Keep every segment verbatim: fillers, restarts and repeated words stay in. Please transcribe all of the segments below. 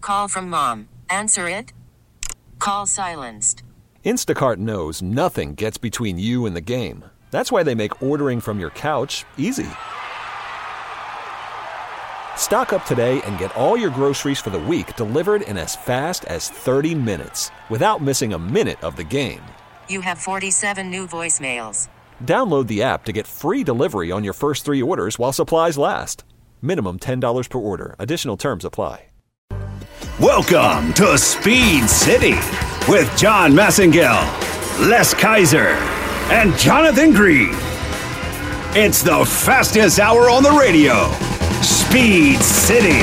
call from mom. Answer it. Call silenced. Instacart knows nothing gets between you and the game. That's why they make ordering from your couch easy. Stock up today and get all your groceries for the week delivered in as fast as thirty minutes without missing a minute of the game. You have forty-seven new voicemails. Download the app to get free delivery on your first three orders while supplies last. Minimum ten dollars per order. Additional terms apply. Welcome to Speed City with John Massengale, Les Kaiser, and Jonathan Green. It's the fastest hour on the radio. Speed City.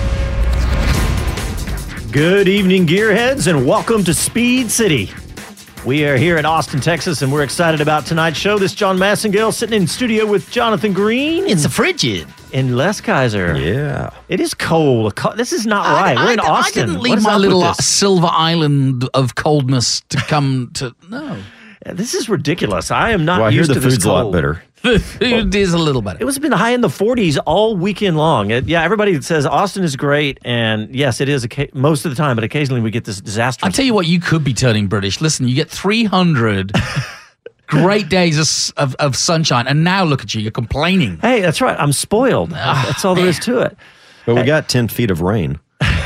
Good evening, gearheads, and welcome to Speed City. We are here in Austin, Texas, and we're excited about tonight's show. This is John Massengale sitting in studio with Jonathan Green. It's a frigid. And Les Kaiser. Yeah. It is cold. This is not right. I, we're in I, Austin. I didn't What leave is my up with little this? silver island of coldness to come to... No. This is ridiculous. I am not Well, I hear used the to this food's a lot cold. better. The food is a little better. It was been high in the forties all weekend long. It, yeah, everybody says Austin is great, and yes, it is oca- most of the time, but occasionally we get this disaster. I'll tell you what, you could be turning British. Listen, you get three hundred great days of, of, of sunshine, and now look at you, you're complaining. Hey, that's right. I'm spoiled. That's all there is to it. But we got ten feet of rain.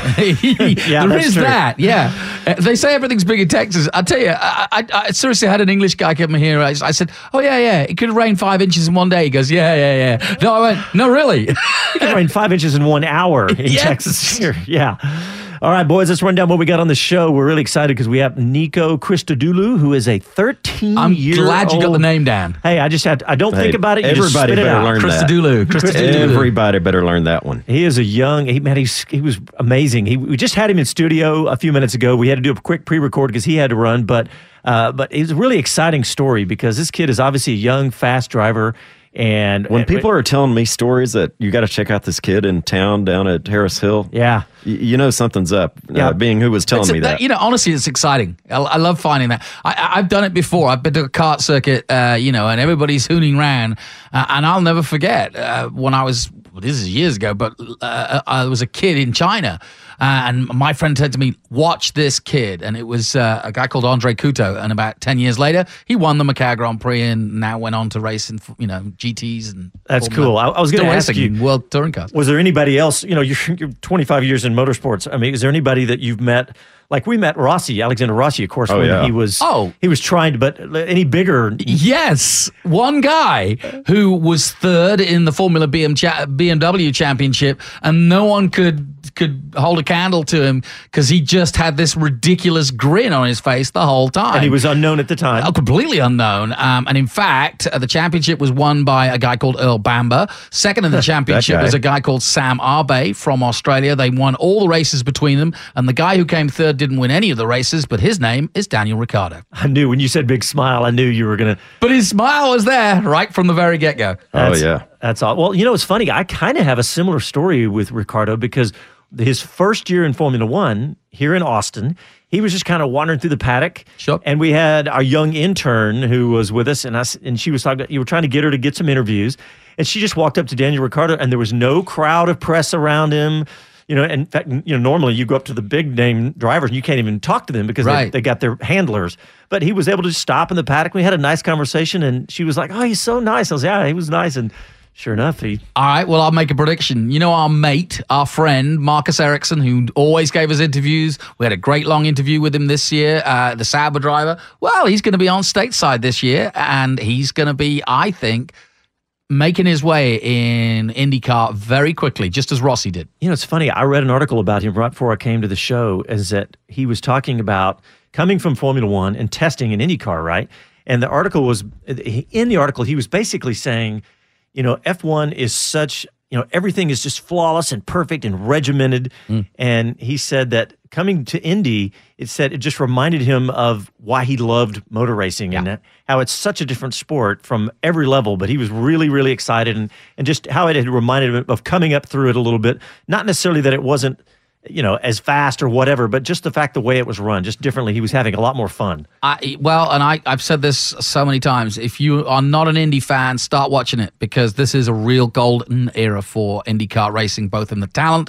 Yeah, there that's is true. that, yeah. Uh, they say everything's big in Texas. I tell you, I, I, I seriously had an English guy come here. I, I said, "Oh yeah, yeah, it could rain five inches in one day." He goes, "Yeah, yeah, yeah." No, I went, "No, really." It can rain five inches in one hour in Yes. Texas here. Yeah. All right, boys, let's run down what we got on the show. We're really excited because we have Nico Christodoulou, who is a thirteen-year-old. I'm glad you got the name down. Hey, I just had. I don't Hey, think about it. You just everybody spit it better out. learn that. Christodoulou, Christodoulou. Everybody better learn that one. He is a young. He man, he's he was amazing. He we just had him in studio a few minutes ago. We had to do a quick pre-record because he had to run, but uh, but it's a really exciting story because this kid is obviously a young, fast driver. And When people are telling me stories that you got to check out this kid in town down at Harris Hill, yeah, y- you know something's up. Yeah. Uh, being who was telling It's a- me that. You know, honestly, it's exciting. I, I love finding that. I, I- I've done it before. I've been to a kart circuit, uh, you know, and everybody's hooning round. Uh, and I'll never forget uh, when I was, well, this is years ago, but uh, I was a kid in China. Uh, and my friend said to me, "Watch this kid." And it was uh, a guy called Andre Couto. And about ten years later, he won the Macau Grand Prix and now went on to race in, you know, G Ts. And That's Formula- cool. I- I was gonna Still ask racing you- World Touring Cars. Was there anybody else? You know, you're, you're twenty-five years in motorsports. I mean, is there anybody that you've met? Like we met Rossi, Alexander Rossi, of course, Oh, when yeah. he was. Oh. he was trying to, but any bigger? Yes, one guy who was third in the Formula B M cha- B M W Championship, and no one could could hold a candle to him because he just had this ridiculous grin on his face the whole time. And he was unknown at the time. Oh, completely unknown. Um, and in fact, uh, the championship was won by a guy called Earl Bamber. Second in the championship guy. was a guy called Sam Arbe from Australia. They won all the races between them. And the guy who came third didn't win any of the races, but his name is Daniel Ricciardo. I knew when you said big smile, I knew you were gonna. But his smile was there right from the very get-go. oh, That's- yeah. That's all. Well, you know, it's funny. I kind of have a similar story with Ricardo because his first year in Formula One here in Austin, he was just kind of wandering through the paddock. Sure. And we had our young intern who was with us, and I s- and she was talking. You were trying to get her to get some interviews, and she just walked up to Daniel Ricciardo, and there was no crowd of press around him. You know, in fact, you know, normally you go up to the big name drivers and you can't even talk to them because they, Right. they got their handlers. But he was able to just stop in the paddock. We had a nice conversation, and she was like, "Oh, he's so nice." I was, "Yeah, he was nice." And sure enough, he All right, well, I'll make a prediction. You know our mate, our friend, Marcus Ericsson, who always gave us interviews. We had a great long interview with him this year, uh, the Sauber driver. Well, he's going to be on stateside this year, and he's going to be, I think, making his way in IndyCar very quickly, just as Rossi did. You know, it's funny. I read an article about him right before I came to the show, is that he was talking about coming from Formula One and testing an IndyCar, right? And the article was, in the article, he was basically saying, you know, F one is such, you know, everything is just flawless and perfect and regimented. Mm. And he said that coming to Indy, it said it just reminded him of why he loved motor racing and Yeah. that, how it's such a different sport from every level. But he was really, really excited, and and just how it had reminded him of coming up through it a little bit. Not necessarily that it wasn't, you know, as fast or whatever, but just the fact the way it was run, just differently. He was having a lot more fun. I, well, and I, I've said this so many times. If you are not an Indy fan, start watching it because this is a real golden era for IndyCar racing, both in the talent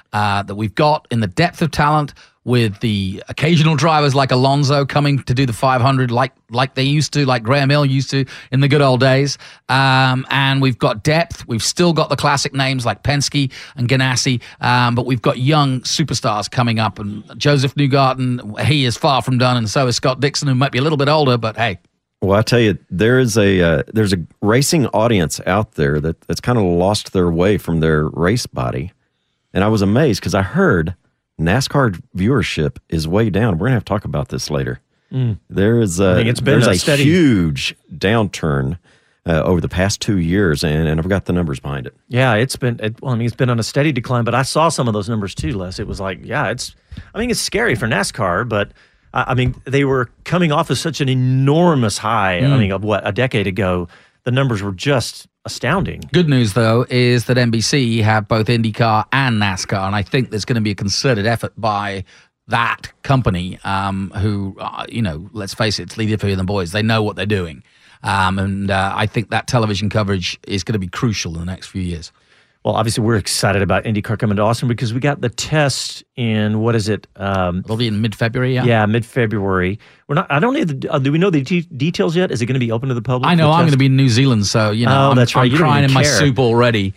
uh, that we've got in the depth of talent, with the occasional drivers like Alonso coming to do the five hundred like like they used to, like Graham Hill used to in the good old days. Um, and we've got depth. We've still got the classic names like Penske and Ganassi, um, but we've got young superstars coming up. And Joseph Newgarden, he is far from done, and so is Scott Dixon, who might be a little bit older, but hey. Well, I tell you, there is a uh, there's a racing audience out there that, that's kind of lost their way from their race body. And I was amazed because I heard NASCAR viewership is way down. We're going to have to talk about this later. Mm. There is a, I think it's been there's a, a steady... huge downturn uh, over the past two years, and, and I've got the numbers behind it. Yeah, it's been, it, well, I mean, it's been on a steady decline, but I saw some of those numbers too, Les. It was like, yeah, it's, I mean, it's scary for NASCAR, but uh, I mean, they were coming off of such an enormous high, mm. I mean, of what, a decade ago. The numbers were just astounding. Good news, though, is that N B C have both IndyCar and NASCAR, and I think there's going to be a concerted effort by that company um, who, uh, you know, let's face it, it's Lee Diffie and the boys. They know what they're doing. Um, and uh, I think that television coverage is going to be crucial in the next few years. Well, obviously, we're excited about IndyCar coming to Austin because we got the test in, what is it? Um, It'll be in mid-February, yeah? Yeah, mid-February. We're not. I don't know. The, uh, do we know the de- details yet? Is it going to be open to the public? I know I'm going to be in New Zealand, so, you know, oh, I'm, that's right. I'm You don't crying in even my care. soup already.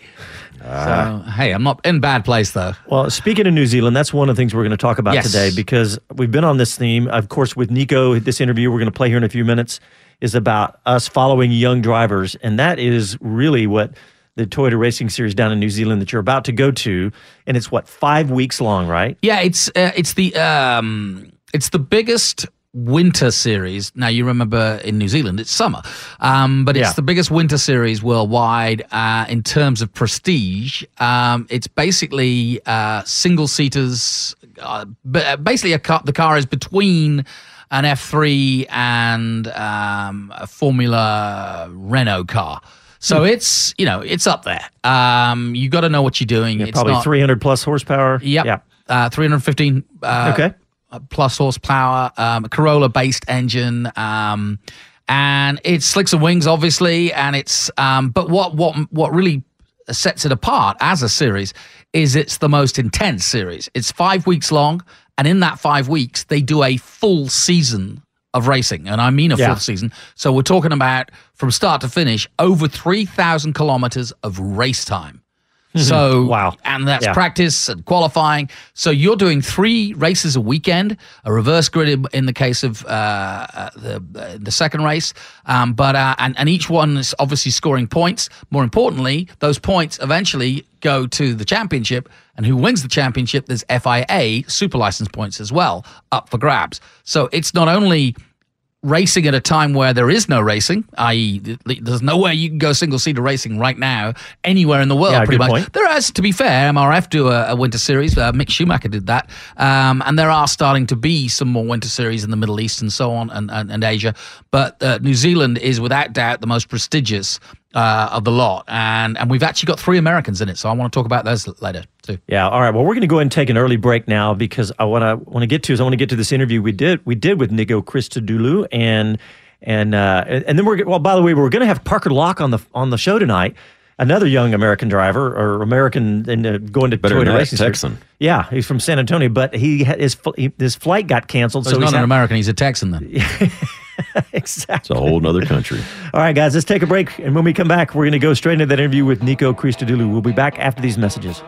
Ah. So, hey, I'm not in a bad place, though. Well, speaking of New Zealand, that's one of the things we're going to talk about Yes. today because we've been on this theme. Of course, with Nico, this interview we're going to play here in a few minutes is about us following young drivers, and that is really what the Toyota Racing Series down in New Zealand that you're about to go to, and it's what, five weeks long, right? Yeah, it's uh, it's the um, it's the biggest winter series. Now, you remember in New Zealand, it's summer, um, but it's Yeah. the biggest winter series worldwide uh, in terms of prestige. Um, it's basically uh, single-seaters. Uh, basically, a car, the car is between an F three and um, a Formula Renault car. So it's, you know, it's up there. Um, you got to know what you're doing. Yeah, it's probably not, three hundred plus horsepower. Yep. Yeah. Uh, three hundred fifteen uh, Okay. plus horsepower, um, a Corolla-based engine, um, and it's slicks and wings, obviously. And it's, um, but what what what really sets it apart as a series is it's the most intense series. It's five weeks long, and in that five weeks, they do a full season of racing, and I mean a Yeah. full season. So we're talking about from start to finish over three thousand kilometers of race time. So, Wow. and that's Yeah. practice and qualifying. So you're doing three races a weekend, a reverse grid in, in the case of uh, uh, the uh, the second race, um, but uh, and and each one is obviously scoring points. More importantly, those points eventually go to the championship, and who wins the championship? There's F I A super license points as well up for grabs. So it's not only racing at a time where there is no racing, that is, there's nowhere you can go single-seater racing right now anywhere in the world, Yeah, pretty good much. point. There is, to be fair, M R F do a, a winter series. Uh, Mick Schumacher did that. Um, and there are starting to be some more winter series in the Middle East and so on, and, and, and Asia. But uh, New Zealand is without doubt the most prestigious uh, of the lot. And, and we've actually got three Americans in it, so I want to talk about those later, too. Yeah. All right. Well, we're going to go ahead and take an early break now because I want to want to get to is I want to get to this interview we did we did with Nico Christodoulou and and uh, and then we're well. By the way, we're going to have Parker Locke on the on the show tonight. Another young American driver or American and uh, going to Better Toyota than that, Racing Series. Texan. Yeah, he's from San Antonio, but he had his fl- he, his flight got canceled. So So he's he's not an at- American, he's a Texan then. exactly. It's a whole nother country. All right, guys, let's take a break. And when we come back, we're going to go straight into that interview with Nico Christodoulou. We'll be back after these messages.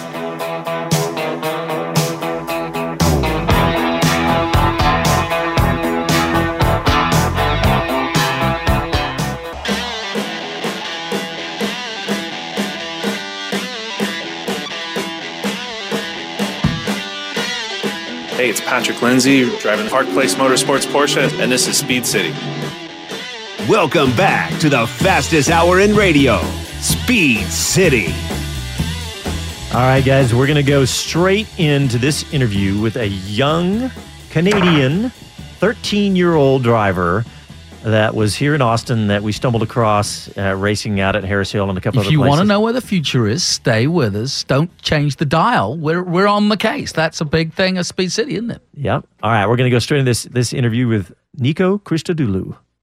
Hey, it's Patrick Lindsay, driving Park Place Motorsports Porsche, and this is Speed City. Welcome back to the fastest hour in radio, Speed City. All right, guys, we're going to go straight into this interview with a young Canadian thirteen-year-old driver that was here in Austin that we stumbled across uh, racing out at Harris Hill and a couple If other you places. want to know where the future is, stay with us. Don't change the dial. We're we're on the case. That's a big thing of Speed City, isn't it? Yep. All right, we're going to go straight into this this interview with Nico Christodoulou.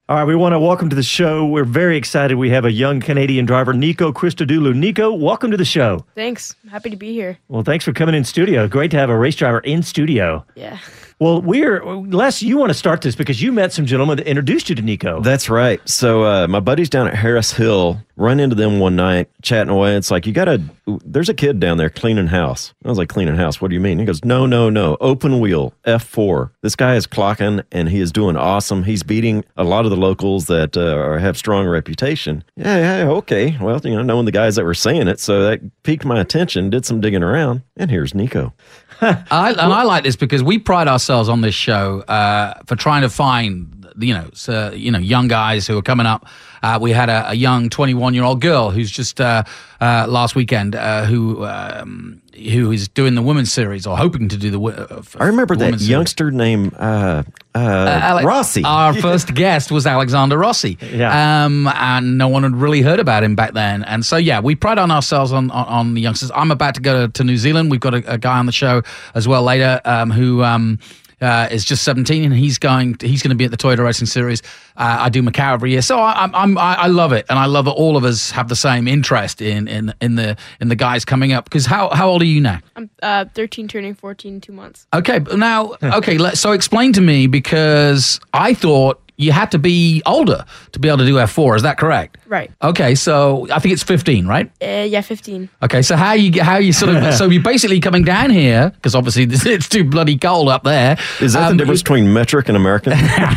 All right, we want to welcome to the show. We're very excited. We have a young Canadian driver, Nico Christodoulou. Nico, welcome to the show. Thanks. Happy to be here. Well, thanks for coming in studio. Great to have a race driver in studio. Yeah. Well, we're Les. You want to start this because you met some gentlemen that introduced you to Nico. That's right. So uh, my buddies down at Harris Hill, run into them one night chatting away. It's like, you got to, there's a kid down there cleaning house. I was like, cleaning house? What do you mean? He goes, no, no, no. Open wheel, F four. This guy is clocking and he is doing awesome. He's beating a lot of the locals that uh, are, have strong reputation. Yeah, yeah, okay. Well, you know, knowing the guys that were saying it, so that piqued my attention, did some digging around, and here's Nico. I, and I like this because we pride ourselves on this show uh, for trying to find, you know, so, you know, young guys who are coming up. Uh, we had a, a young twenty-one-year-old girl who's just uh, uh, last weekend uh, who um, who is doing the women's series or hoping to do the. Uh, I remember that series. youngster named uh, uh, uh, Ale- Rossi. Our first guest was Alexander Rossi. Yeah. Um, and no one had really heard about him back then. And so, yeah, we pride on ourselves on, on, on the youngsters. I'm about to go to, to New Zealand. We've got a, a guy on the show as well later um, who. Um, Uh, is just seventeen, and he's going. To, he's going to be at the Toyota Racing Series. Uh, I do Macau every year, so I, I'm. I, I love it, and I love that all of us have the same interest in in in the in the guys coming up. Because how how old are you now? I'm uh, thirteen, turning fourteen in two months. Okay, but now okay. Let, so explain to me, because I thought you had to be older to be able to do F four. Is that correct? Right. Okay, so I think it's fifteen, right? Uh, yeah, fifteen. Okay, so how you how you sort of so you're basically coming down here because obviously it's too bloody cold up there. Is that Um, the difference between metric and American?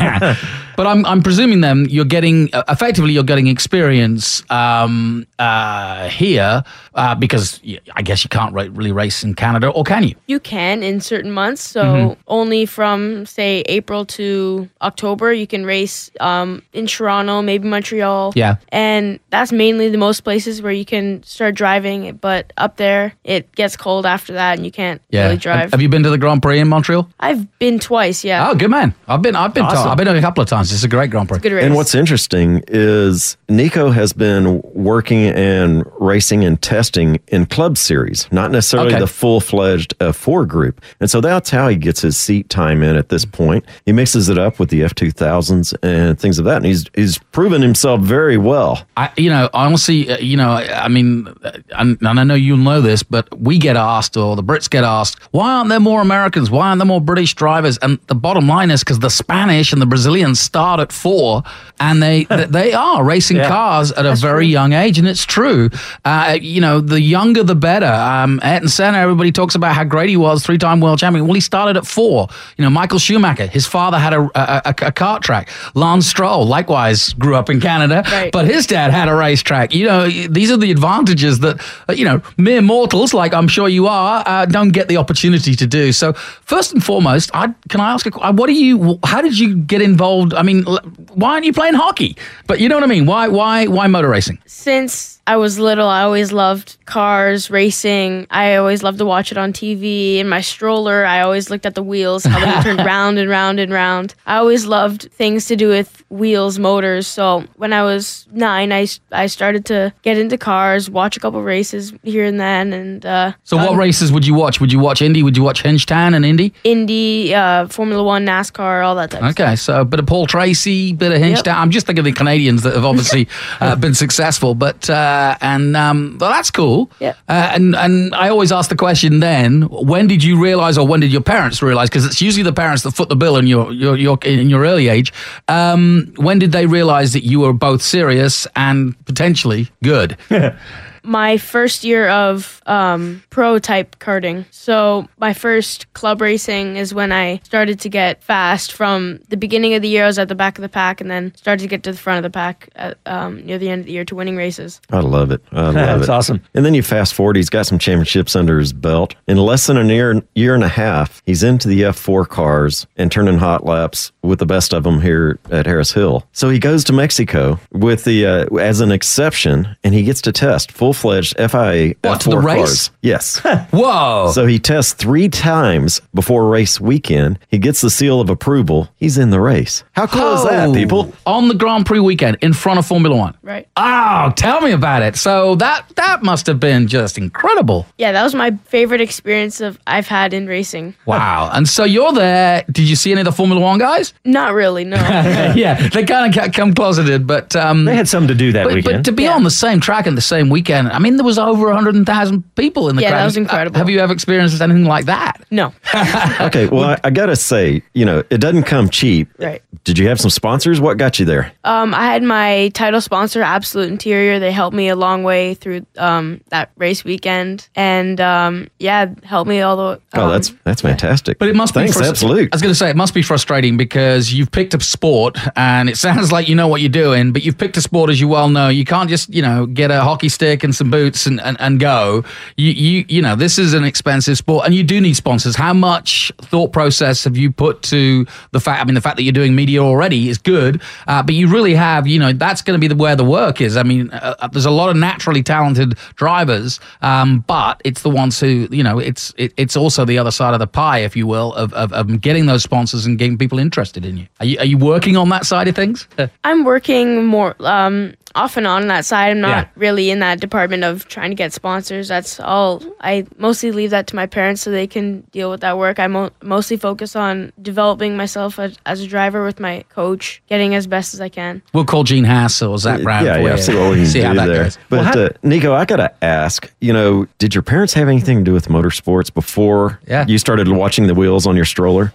But I'm I'm presuming then you're getting uh, effectively you're getting experience um, uh, here uh, because y- I guess you can't ra- really race in Canada, or can you? You can in certain months. So Mm-hmm. only from, say, April to October, you can race um, in Toronto, maybe Montreal. Yeah. And that's mainly the most places where you can start driving. But up there, it gets cold after that, and you can't Yeah. really Have, drive. have you been to the Grand Prix in Montreal? I've been twice, yeah. Oh, good man. I've been I've been to, Awesome. I've been a couple of times. It's a great Grand Prix. Good race. And what's interesting is Nico has been working and racing and testing in club series, not necessarily Okay. the full-fledged F four group. And so that's how he gets his seat time in at this point. He mixes it up with the F two thousands and things of that, and he's he's proven himself very well. I, you know, honestly, uh, you know, I, I mean, uh, and, and I know you'll know this, but we get asked, or the Brits get asked, why aren't there more Americans? Why aren't there more British drivers? And the bottom line is because the Spanish and the Brazilians start at four, and they they, they are racing Yeah. cars at a very young age, and it's true. Uh, you know, the younger the better. Um, Ayrton Senna, everybody talks about how great he was, three-time world champion. Well, he started at four. You know, Michael Schumacher, his father had a a, a, a kart track. Lance Stroll, likewise, grew up in Canada, Right. but his dad had a racetrack. You know, these are the advantages that, uh, you know, mere mortals, like I'm sure you are, uh, don't get the opportunity to do. So first and foremost, I, can I ask, a, qu- what do you, how did you get involved? I mean, l- why aren't you playing hockey? But you know what I mean? Why, why, why motor racing? Since I was little, I always loved cars, racing. I always loved to watch it on T V. In my stroller, I always looked at the wheels, how they turned round and round and round. I always loved things to do with wheels, motors. So when I was nine, I, I started to get into cars, watch a couple races here and then. And uh, So what um, races would you watch? Would you watch Indy? Would you watch Hingetown and Indy? Indy, uh, Formula One, NASCAR, all that type of stuff. Okay, so a bit of Paul Tracy, bit of Hingetown. I'm just thinking of the Canadians that have obviously uh, been successful, but uh, and um, well, that's cool. Yeah. Uh, and and I always ask the question then: when did you realize, or when did your parents realize? Because it's usually the parents that foot the bill in your your, your in your early age. Um, when did they realize that you were both serious and potentially good? My first year of um, pro-type karting. So my first club racing is when I started to get fast. From the beginning of the year, I was at the back of the pack, and then started to get to the front of the pack at, um, near the end of the year to winning races. I love it. I love That's it. awesome. And then you fast forward, he's got some championships under his belt. In less than a year, year and a half, he's into the F four cars and turning hot laps with the best of them here at Harris Hill. So he goes to Mexico with the uh, as an exception, and he gets to test full full-fledged F I A What, F to the four race? cars. Yes. Whoa. So he tests three times before race weekend. He gets the seal of approval. He's in the race. How cool is that, Oh, people? On the Grand Prix weekend in front of Formula One. Right. Oh, tell me about it. So that that must have been just incredible. Yeah, that was my favorite experience of I've had in racing. Wow. And so you're there. Did you see any of the Formula One guys? Not really, no. Yeah, they kind of come closeted, but um, They had something to do that but, weekend. but to be Yeah. on the same track at the same weekend, I mean, there was over one hundred thousand people in the Yeah, crowd. that was incredible. Have you ever experienced anything like that? No. Okay, well, I, I got to say, you know, it doesn't come cheap. Right. Did you have some sponsors? What got you there? Um, I had my title sponsor, Absolute Interior. They helped me a long way through um, that race weekend, and um, yeah, helped me all the. Um, Oh, that's that's fantastic. But it must Thanks, be frus- Absolute. I was going to say it must be frustrating because you've picked a sport and it sounds like you know what you're doing, but you've picked a sport as you well know. You can't just you know get a hockey stick and some boots and, and, and go. You you you know this is an expensive sport and you do need sponsors. How much thought process have you put to the fact? I mean, the fact that you're doing media already is good, uh, but you really have you know that's going to be the, where the work is. I mean, uh, there's a lot of naturally talented drivers, um, but it's the ones who you know it's it, it's also the other side of the pie, if you will, of, of, of getting those sponsors and getting people interested in you. Are you, are you working on that side of things? I'm working more um, off and on that side. I'm not Yeah. really in that department of trying to get sponsors. That's all. I mostly leave that to my parents so they can deal with that work. I mo- mostly focus on developing myself as, as a driver with my coach, getting as best as I can. We'll call Gene Haas or Zach Brown yeah, for yeah, you. see what we can See do how that there. goes. But Well, how- uh, Nico, I gotta ask. You know, did your parents have anything to do with motorsports before Yeah. you started watching the wheels on your stroller?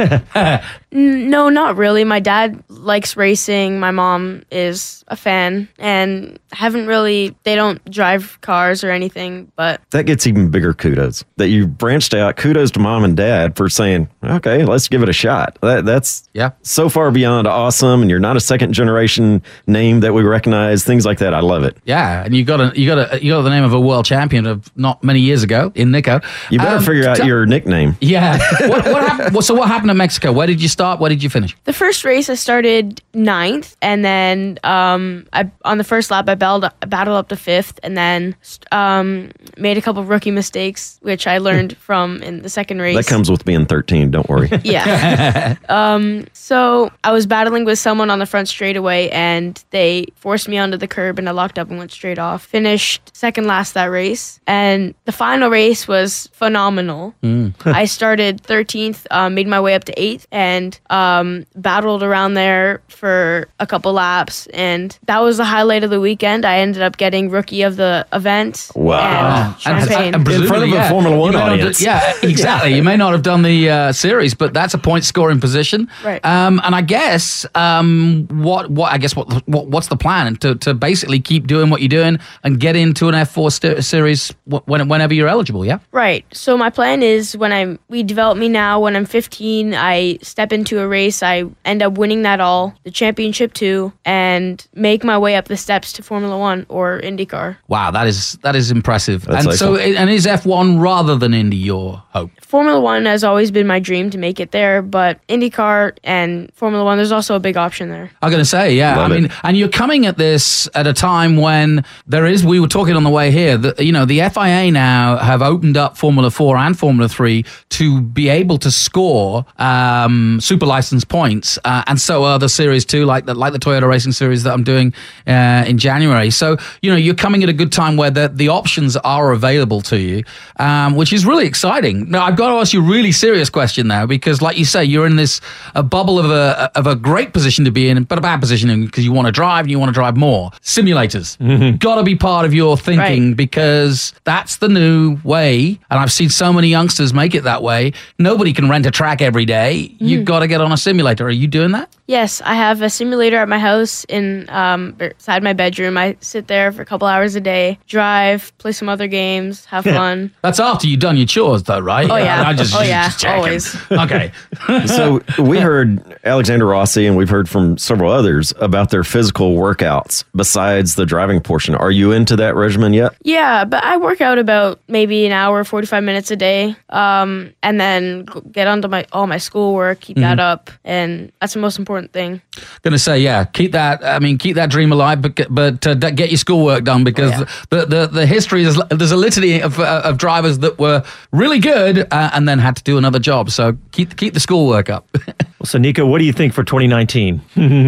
N- No, not really. My dad likes racing. My mom is a fan, and haven't really. They don't drive cars or anything, but That gets even bigger kudos that you branched out. Kudos to mom and dad for saying, "Okay, let's give it a shot." That, that's Yeah. so far beyond awesome, and you're not a second generation name that we recognize. Things like that, I love it. Yeah, and you got a you got a you got the name of a world champion of not many years ago in Nico. You better Um, figure out tell- your nickname. Yeah. what, what happened? Well, so what happened in Mexico? Where did you start? Where did you finish? the first race I started ninth, and then um, I on the first lap I battled, battled up to fifth, and then um, made a couple rookie mistakes, which I learned from in the second race. That comes with being thirteen. Don't worry. Yeah. um, so I was battling with someone on the front straightaway, and they forced me onto the curb, and I locked up and went straight off. Finished second last that race, and the final race was phenomenal. I started thirteenth, um, made my way up to eighth, and um, battled around there for a couple laps, and that was the highlight of the weekend. I ended up getting rookie of the event. Wow. And And- champagne. and In front of presumably, a yeah, Formula One you may not have- audience. yeah, exactly. You may not have done the uh, series, but that's a point scoring position. Right. Um, and I guess um, what what I guess what, what what's the plan to to basically keep doing what you're doing and get into an F four st- series wh- when, whenever you're eligible. Yeah. Right. So my plan is when I'm we develop me now. When I'm fifteen, I step into a race. I end up winning that all, the championship too, and make my way up the steps to Formula One or IndyCar. Wow, that is that is impressive. That's and so, excellent. and is F one rather than Indy your hope? Formula One has always been my dream to make it there, but IndyCar and Formula One, there's also a big option there. I'm going to say, yeah. Love I mean, it. and you're coming at this at a time when there is, we were talking on the way here, that, you know, the F I A now have opened up Formula four and Formula three to be able to score um, super license points. Uh, and so are the Series two, like the, like the Toyota Racing Series that I'm doing uh, in January. So, you know, you're coming at a good time where the, the options are available to you, um, which is really exciting. Now, I've got to ask you a really serious question now, because like you say, you're in this a bubble of a of a great position to be in, but a bad position because you want to drive and you want to drive more. Simulators got to be part of your thinking, Right. because that's the new way. And I've seen so many youngsters make it that way. Nobody can rent a track every day. You've got to get on a simulator. Are you doing that? Yes, I have a simulator at my house in um, beside my bedroom. I sit there for a couple hours a day, drive, play some other games, have fun. That's after you've done your chores, though, right? Oh, yeah. I just, Oh, yeah. just checking. Always. Okay. So we heard Alexander Rossi, and we've heard from several others about their physical workouts besides the driving portion. Are you into that regimen yet? Yeah, but I work out about maybe an hour, forty-five minutes a day, um, and then g- get onto my all my schoolwork, keep that up, and that's the most important important thing. Going to say, yeah, keep that. I mean, keep that dream alive, but but uh, get your schoolwork done because Oh, the, the the history is there's a litany of uh, of drivers that were really good uh, and then had to do another job. So keep keep the schoolwork up. Well, so Nico, what do you think for twenty nineteen?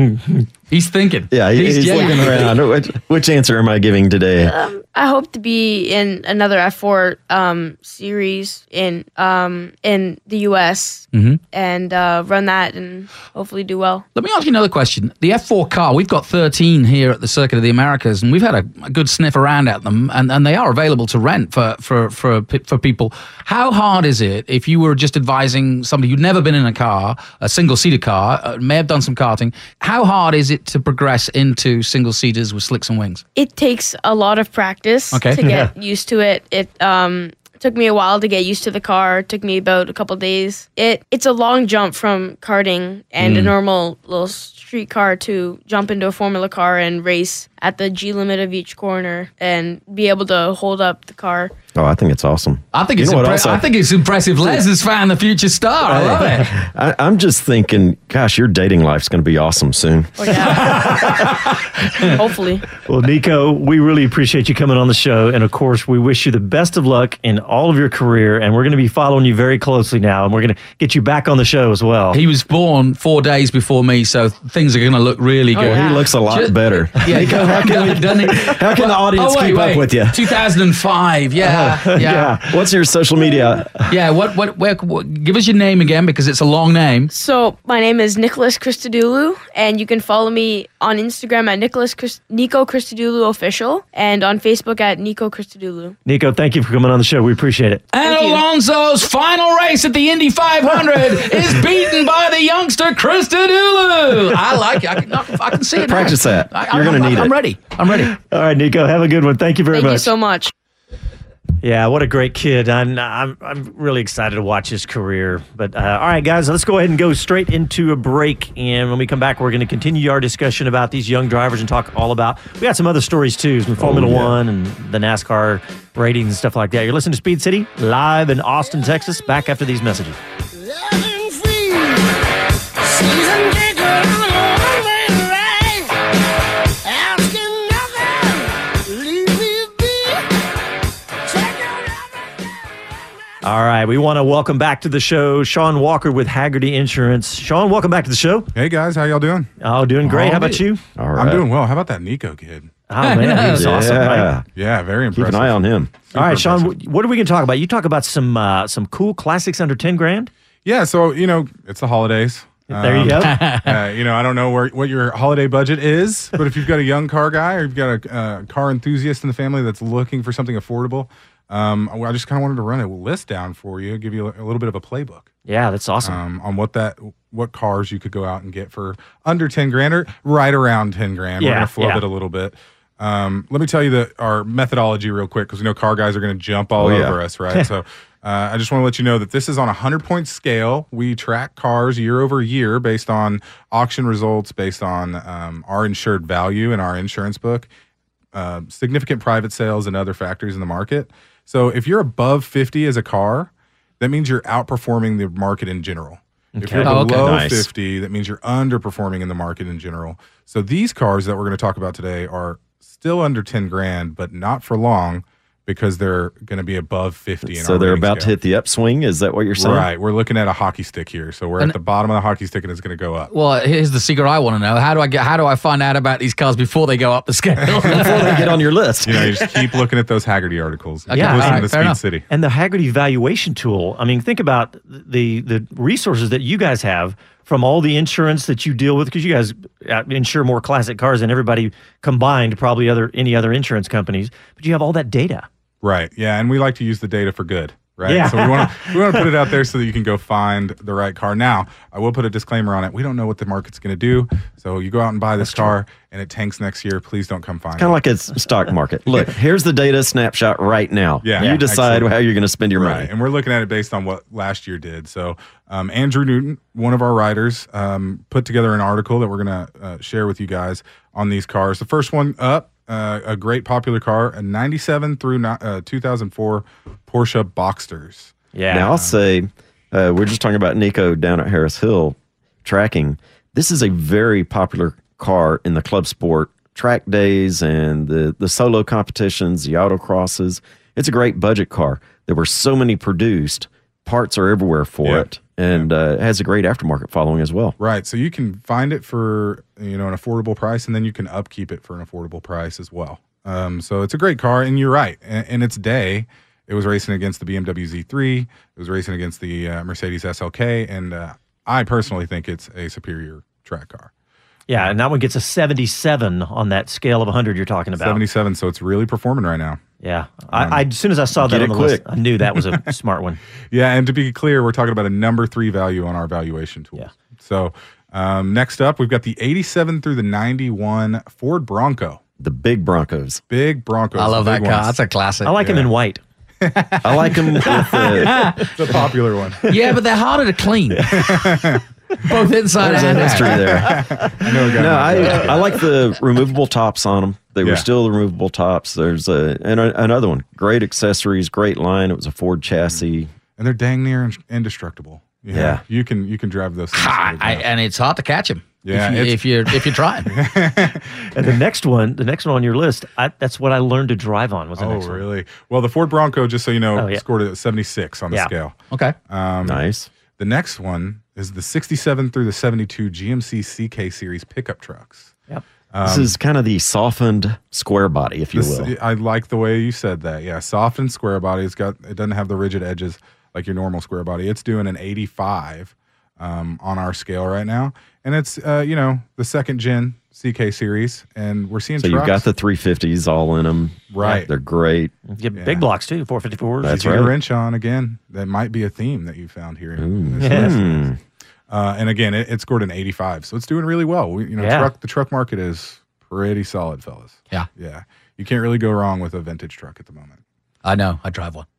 He's thinking. Yeah, he- he's, genuinely looking around. Which, which answer am I giving today? Um, I hope to be in another F four um, series in um, in the U S Mhm. and uh, run that and hopefully do well. Let me ask you another question. The F four car, we've got thirteen here at the Circuit of the Americas, and we've had a, a good sniff around at them, and, and they are available to rent for, for, for, for people. How hard is it if you were just advising somebody who'd never been in a car, a single-seater car, uh, may have done some karting, how hard is it to progress into single-seaters with slicks and wings? It takes a lot of practice Okay. to get used to it. It um, took me a while to get used to the car. It took me about a couple days. It it's a long jump from karting and a normal little street car to jump into a Formula car and race at the G limit of each corner and be able to hold up the car. Oh, I think it's awesome. I think You it's know what impre- else I- I think it's impressive. Les has found the future star. I love it. I, I'm just thinking, gosh, your dating life's going to be awesome soon. Oh, yeah. Hopefully. Well, Nico, we really appreciate you coming on the show. And of course, we wish you the best of luck in all of your career. And we're going to be following you very closely now. And we're going to get you back on the show as well. He was born four days before me, so things are going to look really good. yeah. He looks a lot Ju- better. Yeah, go, go, doesn't he? How can the audience oh, wait, keep wait. up with you? two thousand five, yeah, yeah, yeah. What's your social media? What, what, where, what? Give us your name again because it's a long name. So my name is Nicholas Christodoulou, and you can follow me on Instagram at Nicholas Christ- Nico Christodoulou official, and on Facebook at Nico Christodoulou. Nico, thank you for coming on the show. We appreciate it. And Thank you. Alonso's final race at the Indy five hundred is beaten by the youngster Christodoulou. I like it. I can, I can see it. now. Practice that. I, You're I'm- gonna need I'm it. ready. I'm ready. All right, Nico, have a good one. Thank you very Thank much. you so much. Yeah, what a great kid. I'm, I'm, I'm really excited to watch his career. But uh, all right, guys, let's go ahead and go straight into a break. And when we come back, we're going to continue our discussion about these young drivers and talk all about, we got some other stories too, some Formula yeah. One and the NASCAR ratings and stuff like that. You're listening to Speed City live in Austin, Texas. Back after these messages. Loving free, season ticket on a one-way ride. Asking nothing, leave me be. Check your All right, we want to welcome back to the show Sean Walker with Haggerty Insurance. Sean, welcome back to the show. Hey guys, how y'all doing? Oh, doing great. How about you? All right. I'm doing well. How about that Nico kid? Oh, man, he's awesome, right? Yeah. Yeah, very Keep impressive. an eye on him. Super All right, Sean, impressive. wh- what are we going to talk about? You talk about some uh, some cool classics under ten grand. Yeah, so you know it's the holidays. There you Um, go. uh, you know, I don't know where what your holiday budget is, but if you've got a young car guy or you've got a uh, car enthusiast in the family that's looking for something affordable, um, I just kind of wanted to run a list down for you, give you a, a little bit of a playbook. Yeah, that's awesome. Um, on what that what cars you could go out and get for under ten grand or right around ten grand. We're Yeah, gonna flub yeah. it a little bit. Um, let me tell you the our methodology real quick because we know car guys are going to jump all Oh, yeah. over us, right? so uh, I just want to let you know that this is on a hundred point scale. We track cars year over year based on auction results, based on um, our insured value in our insurance book, uh, significant private sales, and other factors in the market. So if you're above fifty as a car, that means you're outperforming the market in general. If Okay. you're Oh, okay. below Nice. fifty, that means you're underperforming in the market in general. So these cars that we're going to talk about today are still under ten grand, but not for long because they're going to be above fifty. In So our they're rating about to scale. hit the upswing. Is that what you're saying? Right. We're looking at a hockey stick here. So we're And- at the bottom of the hockey stick and it's going to go up. Well, here's the secret I want to know. How do I get? How do I find out about these cars before they go up the scale? Before they get on your list. You know, you just keep looking at those Haggerty articles. Okay, Keep all listening right, to fair Speed enough. City. And the Haggerty valuation tool. I mean, think about the the resources that you guys have from all the insurance that you deal with, because you guys uh, insure more classic cars than everybody combined, probably other any other insurance companies. But you have all that data. Right. Yeah, and we like to use the data for good, right? Yeah. So we want to we want to put it out there so that you can go find the right car. Now, I will put a disclaimer on it. We don't know what the market's going to do. So you go out and buy this car and it tanks next year, please don't come find Kind of it. like a stock market. Look, here's the data snapshot right now. Yeah, You yeah, decide excellent. how you're going to spend your Right. money. And we're looking at it based on what last year did. So um, Andrew Newton, one of our writers, um, put together an article that we're going to uh, share with you guys on these cars. The first one up, uh, a great popular car, a ninety-seven through ni- uh, two thousand four Porsche Boxsters. Yeah. Now, I'll say, uh, we're just talking about Nico down at Harris Hill tracking. this is a very popular car in the club sport track days and the, the solo competitions, the autocrosses. It's a great budget car. There were so many produced. Parts are everywhere for Yeah. it. And uh, it has a great aftermarket following as well. Right. So you can find it for, you know, an affordable price, and then you can upkeep it for an affordable price as well. Um, so it's a great car, and you're right. In, in its day, it was racing against the B M W Z three. It was racing against the uh, Mercedes S L K, and uh, I personally think it's a superior track car. Yeah, and that one gets a seventy-seven on that scale of one hundred you're talking about. seventy-seven, so it's really performing right now. Yeah. I, I, as soon as I saw that Get on it the list, quick. I knew that was a smart one. Yeah, and to be clear, we're talking about a number three value on our valuation tool. Yeah. So um, next up, we've got the eighty-seven through the ninety-one Ford Bronco. The big Broncos. Big Broncos. I love the that big car. ones. That's a classic. I like them Yeah. in white. I like them with the, It's a popular one. Yeah, but they're harder to clean. Both inside there's a and history out. there. I know a guy No, might I, do that. I like the removable tops on them. They Yeah. were still removable tops. There's a, and a, another one. Great accessories, great line. It was a Ford chassis. And they're dang near in- indestructible. You know, Yeah. You can you can drive those things. Ha, to the I, ground. and it's hard to catch them. Yeah, if, you, it's- if you're if you're trying. And the next one, the next one on your list, I, that's what I learned to drive on was the Oh, next one. really? Well, the Ford Bronco, just so you know, Oh, yeah. scored a seventy-six on the Yeah. scale. Okay. Um, Nice. The next one is the sixty-seven through the seventy-two G M C C K series pickup trucks. Yep. This is kind of the softened square body, if you This- will. I like the way you said that. Yeah, softened square body. It's got it doesn't have the rigid edges like your normal square body. It's doing an eighty-five um, on our scale right now, and it's uh, you know the second gen C K series, and we're seeing So trucks. you've got the three fifties all in them. Right. They're great. You get Yeah. big blocks too, four fifty-fours. That's Easy to right. wrench on again. That might be a theme that you found here. In this list. Hmm. Uh, and again, it, it scored an eighty-five, so it's doing really well. We, you know, Yeah. truck the truck market is pretty solid, fellas. Yeah. Yeah, you can't really go wrong with a vintage truck at the moment. I know. I drive one.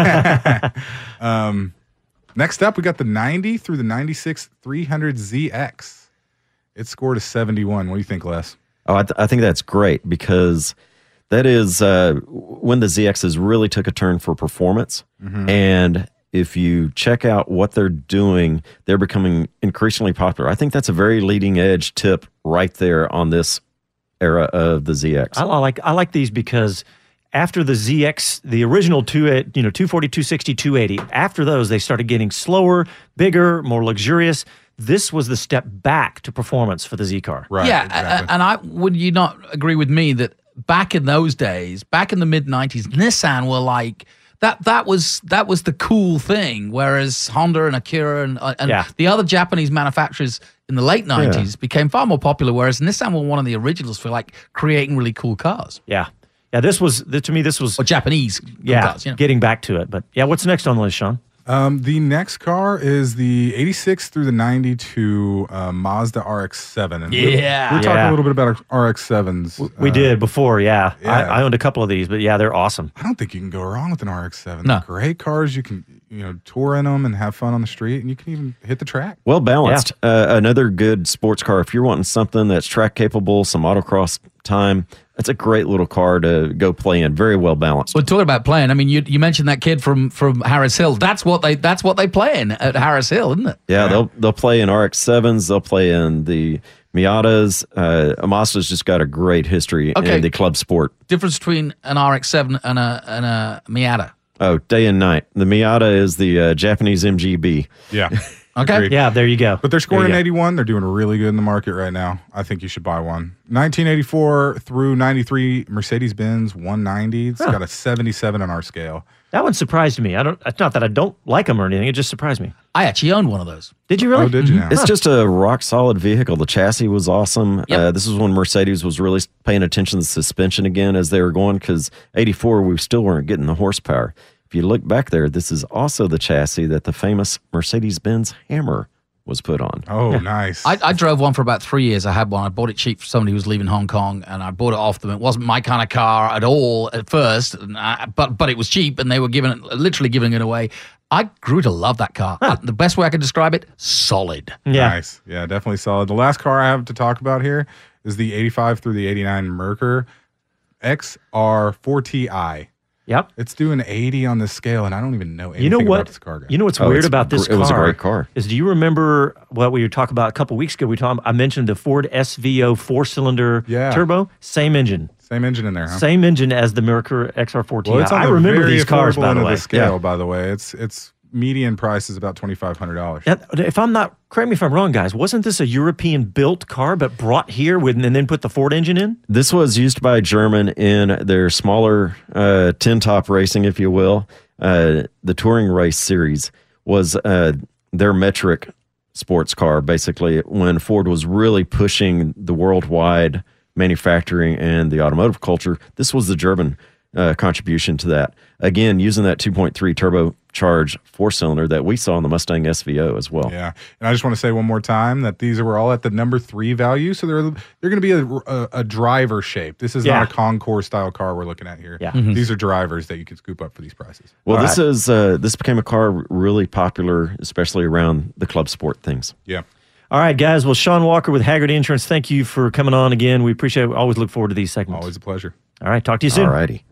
Um, next up, we got the ninety through the ninety-six three hundred Z X. It scored a seventy-one. What do you think, Les? Oh, I, th- I think that's great because that is uh, when the Z Xs really took a turn for performance. And if you check out what they're doing, they're becoming increasingly popular. I think that's a very leading edge tip right there on this era of the Z X. I like I like these because after the Z X, the original two, you know, two forty, two sixty, two eighty, after those they started getting slower, bigger, more luxurious. This was the step back to performance for the Z car. Right. yeah, exactly. a- and I would you not agree with me that back in those days, back in the mid nineties, Nissan were like that. That was that was the cool thing. Whereas Honda and Acura and uh, and Yeah. the other Japanese manufacturers in the late nineties became far more popular. Whereas Nissan were one of the originals for like creating really cool cars Yeah. Yeah, this was, th- to me, this was, or Japanese cool yeah, cars. You know? getting back to it. But yeah, what's next on the list, Sean? Um, the next car is the eighty-six through the ninety-two uh, Mazda R X seven. And we- Yeah. we're talking Yeah. a little bit about our R X sevens. We Uh, did before, yeah. yeah. I, I owned a couple of these, but yeah, they're awesome. I don't think you can go wrong with an R X seven. No. They're great cars. You can you know tour in them and have fun on the street, and you can even hit the track. Well balanced. Uh, another good sports car. If you're wanting something that's track capable, some autocross time, that's a great little car to go play in. Very well balanced. Well, talking about playing, I mean, you you mentioned that kid from from Harris Hill. That's what they that's what they play in at Harris Hill, isn't it? Yeah, they'll they'll play in R X sevens. They'll play in the Miatas. Uh, Mazda's just got a great history Okay. in the club sport. Difference between an R X seven and a and a Miata. Oh, day and night. The Miata is the uh, Japanese M G B. Yeah. Okay. Agreed. Yeah, there you go. But they're scoring There an you go. eighty-one. They're doing really good in the market right now. I think you should buy one. nineteen eighty-four through ninety-three Mercedes-Benz one ninety. It's got a seventy-seven on our scale. That one surprised me. I don't. It's not that I don't like them or anything. It just surprised me. I actually owned one of those. Did you really? Oh, did you now? It's just a rock solid vehicle. The chassis was awesome. Yep. Uh, this is when Mercedes was really paying attention to the suspension again as they were going, because eighty-four, we still weren't getting the horsepower. If you look back there, this is also the chassis that the famous Mercedes-Benz Hammer was put on. Oh, nice. I, I drove one for about three years. I had one. I bought it cheap for somebody who was leaving Hong Kong, and I bought it off them. It wasn't my kind of car at all at first, and I, but but it was cheap, and they were giving it, literally giving it away. I grew to love that car. Uh, the best way I could describe it: solid. Yeah. Nice. Yeah, definitely solid. The last car I have to talk about here is the eighty-five through the eighty-nine Merkur X R four T I. Yep. It's doing eighty on the scale, and I don't even know anything You know about what? this car. Guy. You know what's Oh, weird it's about this gr- car? it was a great car. Is do you remember what we were talking about a couple weeks ago? We talked. I mentioned the Ford S V O four-cylinder Yeah. turbo, same engine, Same engine in there, huh? same engine as the Mercury X R four T I. Well, it's on I the remember very these cars, affordable by end the of way. the scale, Yeah. by the way. It's it's median price is about twenty-five hundred dollars. That- if I'm not, correct me if I'm wrong, guys. Wasn't this a European-built car, but brought here with and then put the Ford engine in? This was used by German in their smaller uh, tin top racing, if you will. Uh, the touring race series was uh, their metric sports car, basically, when Ford was really pushing the worldwide manufacturing and the automotive culture. This was the German uh, contribution to that. Again, using that two point three turbocharged four-cylinder that we saw in the Mustang S V O as well. Yeah, and I just want to say one more time that these were all at the number three value, so they're they're going to be a, a, a driver shape. This is Yeah. not a Concours style car we're looking at here. Yeah. Mm-hmm. These are drivers that you can scoop up for these prices. Well, All this right. is uh, this became a car really popular, especially around the club sport things. Yeah. All right, guys. Well, Sean Walker with Hagerty Insurance, thank you for coming on again. We appreciate it. We always look forward to these segments. Always a pleasure. All right, talk to you soon. All righty.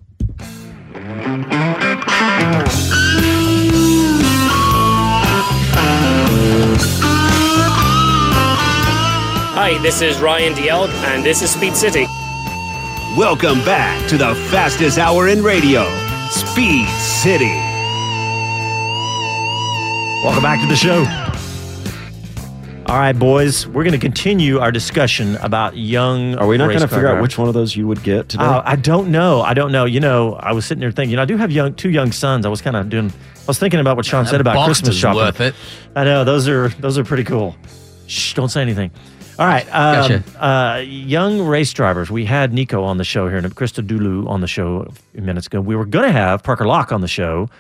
Hi, this is Ryan DeElk, and this is Speed City. Welcome back to the fastest hour in radio, Speed City. Welcome back to the show. All right, boys, we're going to continue our discussion about young. Are we not race going to car figure out drivers. which one of those you would get today? Oh, I don't know. I don't know. You know, I was sitting there thinking, you know, I do have young, two young sons. I was kind of doing. I was thinking about what Sean said about Boxster's Christmas shopping. worth it. I know those are those are pretty cool. Shh, don't say anything. All right, um, Gotcha. uh, young race drivers. We had Nico on the show here, and Krista Dulu on the show a few minutes ago. We were going to have Parker Locke on the show,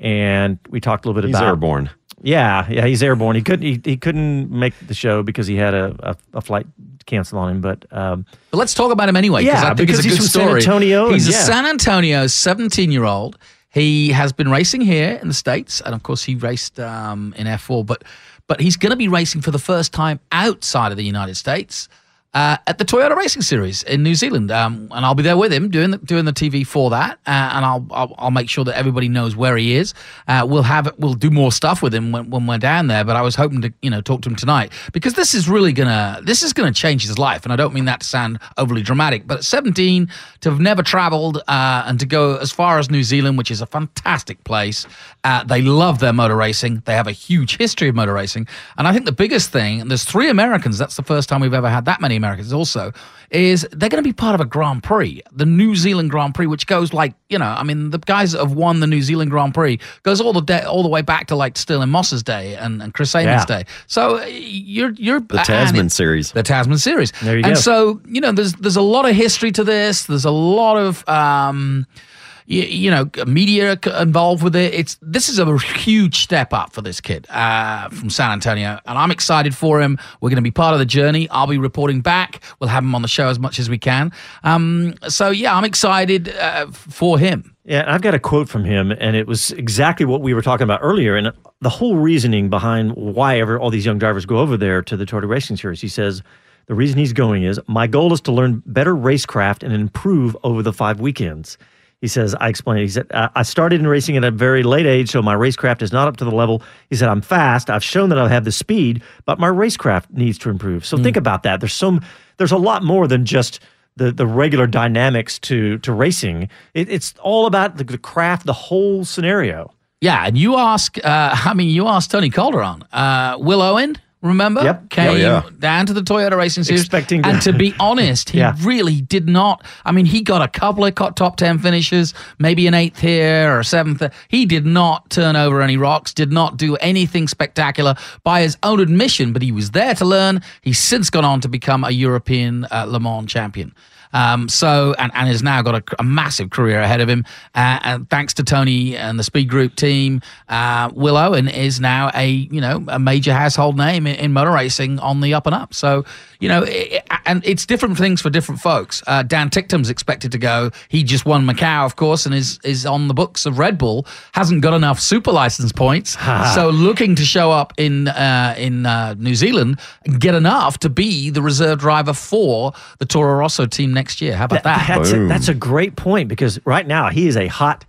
and we talked a little bit He's about airborne. Yeah, yeah, he's airborne. He couldn't he, he couldn't make the show because he had a, a, a flight cancel on him. But um, But let's talk about him anyway, because Yeah, I think because it's a he's good from San story. Antonio, He's and a yeah. San Antonio seventeen-year-old. He has been racing here in the States, and of course he raced um, in F four, but but he's going to be racing for the first time outside of the United States uh, at the Toyota Racing Series in New Zealand, um, and I'll be there with him doing the, doing the T V for that, uh, and I'll, I'll I'll make sure that everybody knows where he is. Uh, we'll have we'll do more stuff with him when, when we're down there, but I was hoping to you know talk to him tonight because this is really gonna this is gonna change his life, and I don't mean that to sound overly dramatic, but at seventeen to have never traveled uh, and to go as far as New Zealand, which is a fantastic place. Uh, they love their motor racing. They have a huge history of motor racing, and I think the biggest thing, and there's three Americans. That's the first time we've ever had that many Americans. Also, is they're going to be part of a Grand Prix, the New Zealand Grand Prix, which goes like you know, I mean, the guys that have won the New Zealand Grand Prix goes all the day, all the way back to like Sterling Moss's day and, and Chris Amon's Yeah. day. So uh, you're you're The and Tasman it- series. the Tasman series. There you and go. so, you know, there's there's a lot of history to this. There's a lot of um you, you know, media c- involved with it. It's this is a huge step up for this kid uh, from San Antonio, and I'm excited for him. We're going to be part of the journey. I'll be reporting back. We'll have him on the show as much as we can. Um, so yeah, I'm excited uh, for him. Yeah, I've got a quote from him, and it was exactly what we were talking about earlier, and the whole reasoning behind why ever all these young drivers go over there to the Toyota Racing Series. He says, the reason he's going is, my goal is to learn better racecraft and improve over the five weekends. He says, I explained, he said, I I started in racing at a very late age, so my racecraft is not up to the level. He said, I'm fast. I've shown that I have the speed, but my racecraft needs to improve. So think about that. There's some, there's a lot more than just the the regular dynamics to to racing. It, it's all about the, the craft, the whole scenario. Yeah, and you ask, uh, I mean, you asked Tony Calderon, uh, Will Owen, remember? Yep. Came Oh, yeah. down to the Toyota Racing Series. Expecting to- and to be honest, he Yeah. really did not. I mean, he got a couple of co- top ten finishes, maybe an eighth here or a seventh. He did not turn over any rocks, did not do anything spectacular by his own admission, but he was there to learn. He's since gone on to become a European uh, Le Mans champion. Um, so, and, and has now got a, a massive career ahead of him. Uh, and thanks to Tony and the Speed Group team, uh, Will Owen is now a, you know, a major household name in, in motor racing on the up and up. So, you know, it, and it's different things for different folks. Uh, Dan Ticktum's expected to go. He just won Macau, of course, and is, is on the books of Red Bull, hasn't got enough super license points. So looking to show up in, uh, in, uh, New Zealand and get enough to be the reserve driver for the Toro Rosso team next year. How about that? That's a, Boom. that's a great point, because right now he is a hot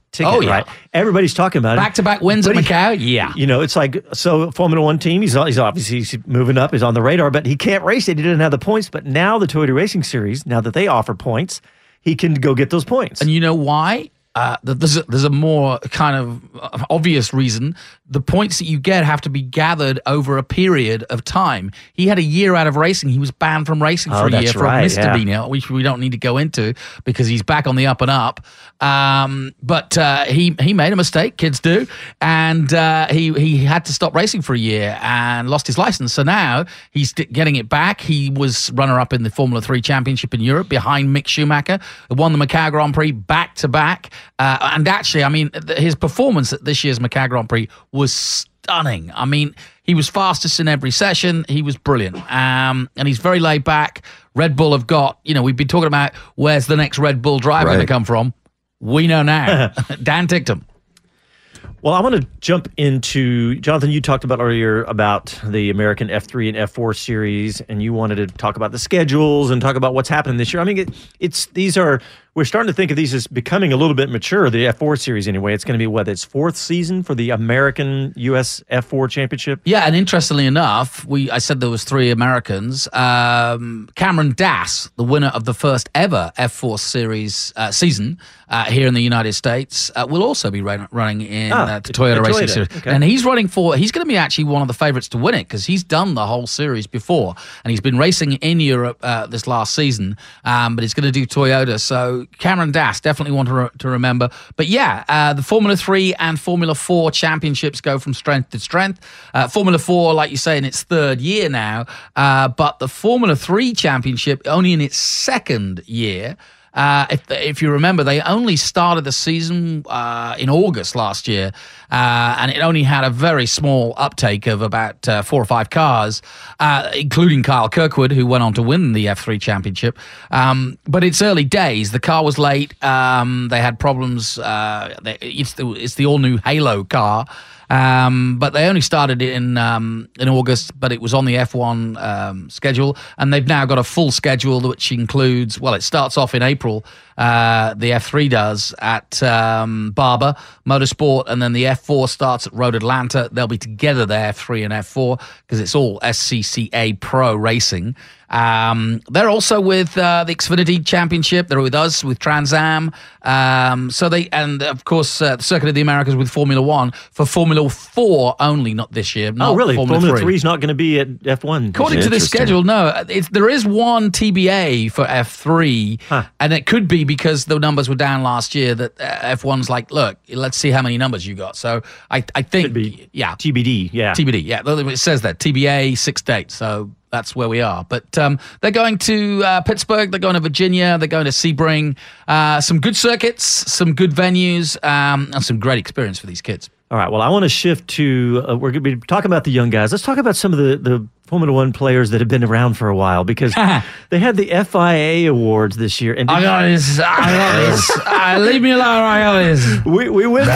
ticket, Oh, yeah. right? Everybody's talking about it. Back-to-back wins But at he- Macau? Yeah. You know, it's like, so Formula One team, he's, he's obviously he's moving up, he's on the radar, but he can't race it. He didn't have the points. But now the Toyota Racing Series, now that they offer points, he can go get those points. And you know why? Uh, th- there's, a, there's a more kind of uh, obvious reason. The points that you get have to be gathered over a period of time. He had a year out of racing. He was banned from racing Oh, for a that's year for right, a misdemeanor, yeah. which we don't need to go into because he's back on the up and up. Um, but uh, he he made a mistake, kids do, and uh, he he had to stop racing for a year and lost his license. So now he's t- getting it back. He was runner-up in the Formula Three Championship in Europe behind Mick Schumacher. Won the Macau Grand Prix back to back. Uh, and actually, I mean, th- his performance at this year's Macau Grand Prix was stunning. I mean, he was fastest in every session. He was brilliant. Um, and he's very laid back. Red Bull have got, you know, we've been talking about where's the next Red Bull driver Right. going to come from. We know now. Dan Ticktum. Well, I want to jump into, Jonathan, you talked about earlier about the American F three and F four series, and you wanted to talk about the schedules and talk about what's happening this year. I mean, it, it's these are, we're starting to think of these as becoming a little bit mature, the F four series anyway. It's going to be, what, its fourth season for the American U S F four Championship? Yeah, and interestingly enough, we I said there was three Americans. Um, Cameron Dass, the winner of the first ever F four series uh, season uh, here in the United States, uh, will also be run, running in Ah, uh, the Toyota at Racing Toyota, Series. okay. And he's running for, he's going to be actually one of the favorites to win it because he's done the whole series before. And he's been racing in Europe uh, this last season, um, but he's going to do Toyota. So Cameron Dass, definitely one to, re- to remember. But yeah, uh, the Formula three and Formula four championships go from strength to strength. Uh, Formula four, like you say, in its third year now, uh, but the Formula three championship only in its second year. Uh, if if you remember, they only started the season uh, in August last year, uh, and it only had a very small uptake of about uh, four or five cars, uh, including Kyle Kirkwood, who went on to win the F three championship. Um, but it's early days. The car was late. Um, they had problems. Uh, they, it's the, it's the all-new Halo car. Um, but they only started it in um, in August, but it was on the F one um, schedule, and they've now got a full schedule which includes, well, it starts off in April, uh, the F three does at um, Barber Motorsport, and then the F four starts at Road Atlanta. They'll be together there, F three and F four, because it's all S C C A Pro Racing. Um, they're also with uh, the Xfinity Championship. They're with us with Trans Am. Um, so they, and of course, uh, the Circuit of the Americas with Formula One for Formula Four only, not this year. Not Oh, really? Formula, Formula three. three is not going to be at F one. According to the schedule, no. It's, there is one T B A for F three, Huh. and it could be because the numbers were down last year that uh, F one's like, look, let's see how many numbers you got. So I, I think, Could be yeah, T B D, yeah. T B D, yeah. It says that T B A six dates, so that's where we are. But um, they're going to uh, Pittsburgh, they're going to Virginia, they're going to Sebring. Uh, some good circuits, some good venues, um, and some great experience for these kids. All right. Well, I want to shift to, uh, we're going to be talking about the young guys. Let's talk about some of the, the Formula One players that have been around for a while because they had the F I A awards this year. And I got this. I got this. Uh, leave me alone. I got this. We, we went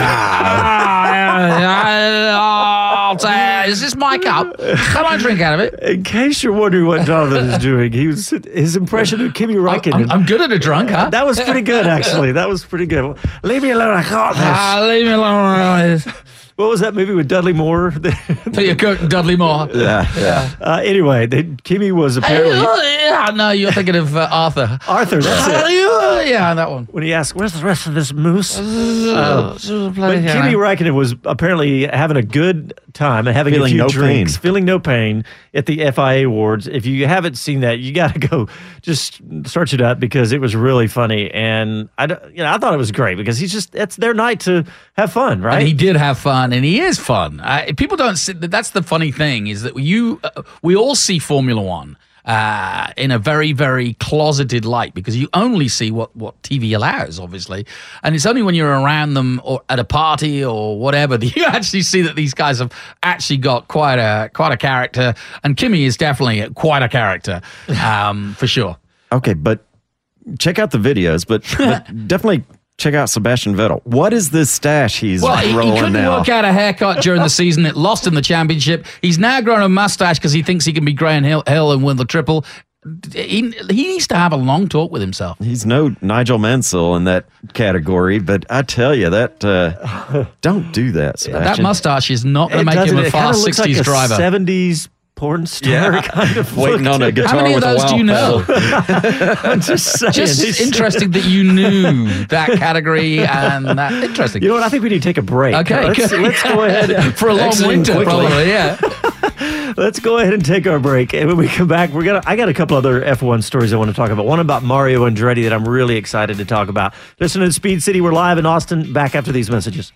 I'll say, is this my cup? Can I drink out of it? In case you're wondering what Jonathan is doing, he was his impression of Kimi Räikkönen. I'm, I'm good at a drunk, huh? That was pretty good, actually. That was pretty good. Leave me alone. I got this. Uh, leave me alone. What was that movie with Dudley Moore? Peter Cook and Dudley Moore. Yeah, yeah. Uh, anyway, they, Kimi was apparently Yeah, no, you're thinking of uh, Arthur. Arthur. That's it. Yeah, that one. When he asked, "Where's the rest of this moose?" Uh, But Kimi Räikkönen was apparently having a good time and having Feeling a few no drinks, pain. feeling no pain at the F I A Awards. If you haven't seen that, you got to go just search it up because it was really funny. And I, don't- you know, I thought it was great because he's just it's their night to have fun, right? And he did have fun, and he is fun. Uh, people don't see, that's the funny thing is that you, uh, we all see Formula One uh, in a very, very closeted light because you only see what, what T V allows, obviously. And it's only when you're around them or at a party or whatever that you actually see that these guys have actually got quite a quite a character. And Kimi is definitely quite a character, um, for sure. Okay, but check out the videos, but, but definitely check out Sebastian Vettel. What is this stash he's Well, he, he rolling couldn't now? work out a haircut during the season. It lost in the championship. He's now grown a mustache because he thinks he can be Graham Hill, Hill and win the triple. he, he needs to have a long talk with himself. He's no Nigel Mansell in that category, but I tell you that uh, don't do that, Sebastian. That mustache is not going to make him a It kinda fast looks sixties like a driver. seventies porn star Yeah. kind of Waiting look on a to it. guitar How many of with a those do you wow know? pedal. I'm just saying. Just It's- interesting that you knew that category and that. Interesting. You know what? I think we need to take a break. Okay, let's, good. let's go ahead for a long Exiting winter, quickly. probably. Yeah. Let's go ahead and take our break. And when we come back, we're gonna. I got a couple other F one stories I want to talk about. One about Mario Andretti that I'm really excited to talk about. Listen to Speed City. We're live in Austin. Back after these messages.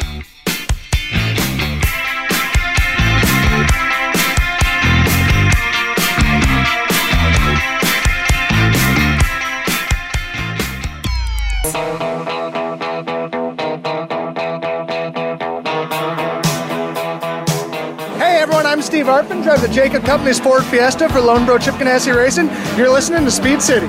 Hey everyone, I'm Steve Arpin, drive the Jacob Company's Ford Fiesta for Lone Bro Chip Ganassi Racing. You're listening to Speed City.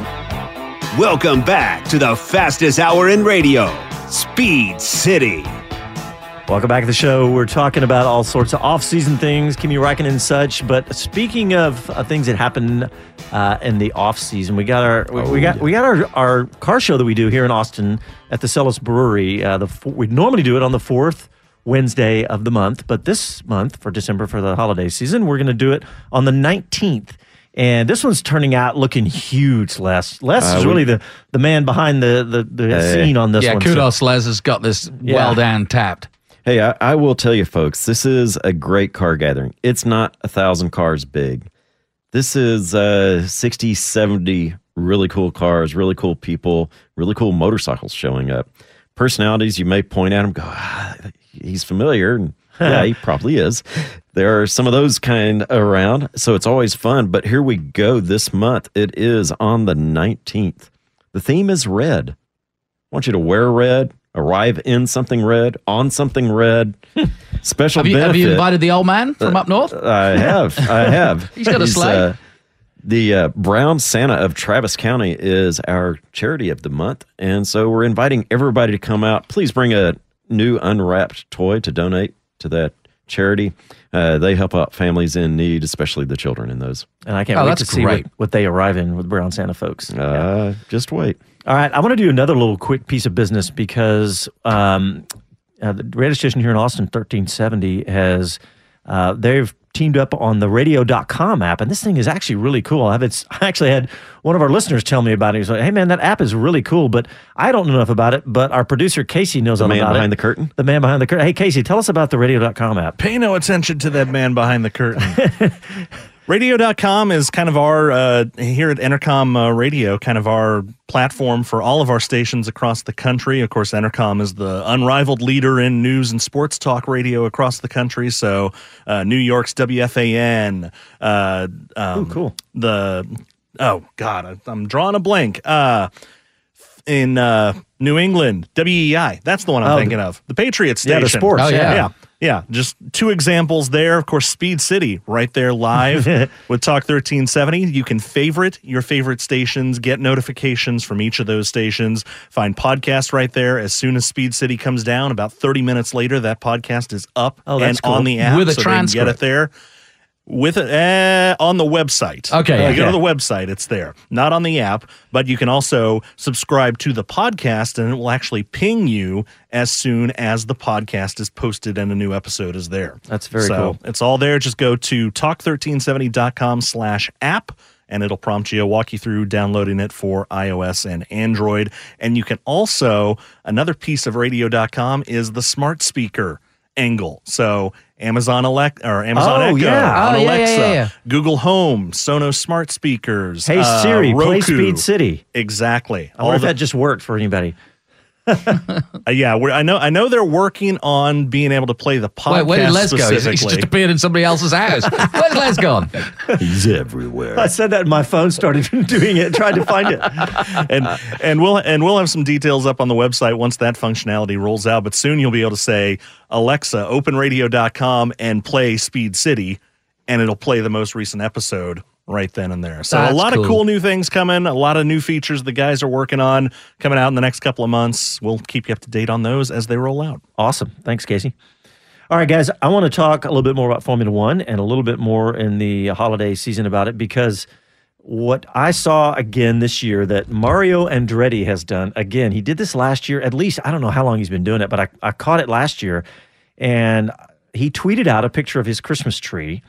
Welcome back to the fastest hour in radio, Speed City. Welcome back to the show. We're talking about all sorts of off-season things, Kimi Räikkönen and such. But speaking of uh, things that happen uh, in the off-season, we got our we, Oh, we got yeah. we got our, our car show that we do here in Austin at the Celis Brewery. Uh, the f- we normally do it on the fourth Wednesday of the month, but this month for December for the holiday season, we're going to do it on the nineteenth. And this one's turning out looking huge, Les. Les Uh, is we- really the, the man behind the the, the Hey. scene on this Yeah, one. kudos, Les has got this Yeah. well down tapped. Hey, I, I will tell you, folks, this is a great car gathering. It's not a thousand cars big. This is uh, sixty, seventy really cool cars, really cool people, really cool motorcycles showing up. Personalities you may point at them, go, ah, he's familiar. And yeah, he probably is. There are some of those kind around, so it's always fun. But here we go this month. It is on the nineteenth. The theme is red. I want you to wear red, arrive in something red, on something red. Special Have you, benefit. have you invited the old man from up north? I have. I have. He's got a sleigh. uh, the uh, Brown Santa of Travis County is our charity of the month. And so we're inviting everybody to come out. Please bring a new unwrapped toy to donate to that charity. Uh, they help out families in need, especially the children in those. And I can't Oh, wait that's to see what, great. what they arrive in with Brown Santa folks. Uh, Just wait. All right, I want to do another little quick piece of business because um, uh, the radio station here in Austin, thirteen seventy, has uh, they've teamed up on the radio dot com app, and this thing is actually really cool. I've it's, I actually had one of our listeners tell me about it. He's like, "Hey man, that app is really cool," but I don't know enough about it. But our producer Casey knows The all man about behind it. the curtain? The man behind the curtain. Hey Casey, tell us about the radio dot com app. Pay no attention to that man behind the curtain. radio dot com is kind of our, uh, here at Entercom uh, Radio, kind of our platform for all of our stations across the country. Of course, Entercom is the unrivaled leader in news and sports talk radio across the country. So uh, New York's W F A N. Uh, um, Ooh, cool. The, oh, God, I, I'm drawing a blank. Uh, in uh, New England, W E I. That's the one I'm Oh, thinking of. The Patriot Yeah, station. the sports. Oh, yeah. Yeah. Yeah, just two examples there. Of course, Speed City right there live with Talk thirteen seventy. You can favorite your favorite stations, get notifications from each of those stations, find podcasts right there. As soon as Speed City comes down, about thirty minutes later, that podcast is up Oh, and that's cool. on the app. With a so they can get transcript. it there. With it uh, on the website. Okay, You go okay. to the website, it's there. Not on the app, but you can also subscribe to the podcast and it will actually ping you as soon as the podcast is posted and a new episode is there. That's very so cool. It's all there. Just go to talk thirteen seventy dot com slash app and it'll prompt you, walk you through downloading it for iOS and Android. And you can also, another piece of radio dot com is the smart speaker angle. So Amazon Alexa or Amazon Oh, Echo yeah. on Oh, yeah, yeah, Alexa, yeah, yeah. Google Home, Sonos smart speakers. Hey uh, Siri, play Roku. Speed City. Exactly. I wonder All if the- that just worked for anybody. uh, yeah, we're, I know. I know they're working on being able to play the podcast. Wait, where did Les go? He's, he's specifically. just appeared in somebody else's house. Where's Les gone? He's everywhere. I said that and my phone started doing it, tried to find it. and and we'll and we'll have some details up on the website once that functionality rolls out. But soon you'll be able to say, Alexa, open radio dot com and play Speed City, and it'll play the most recent episode right then and there. So That's a lot cool. of cool new things coming, a lot of new features the guys are working on coming out in the next couple of months. We'll keep you up to date on those as they roll out. Awesome. Thanks, Casey. All right, guys, I want to talk a little bit more about Formula One and a little bit more in the holiday season about it because what I saw again this year that Mario Andretti has done, again, he did this last year, at least, I don't know how long he's been doing it, but I, I caught it last year, and he tweeted out a picture of his Christmas tree,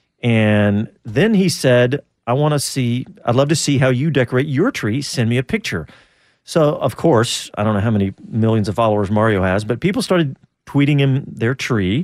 and then he said, I want to see, I'd love to see how you decorate your tree, send me a picture. So, of course, I don't know how many millions of followers Mario has, but people started tweeting him their tree,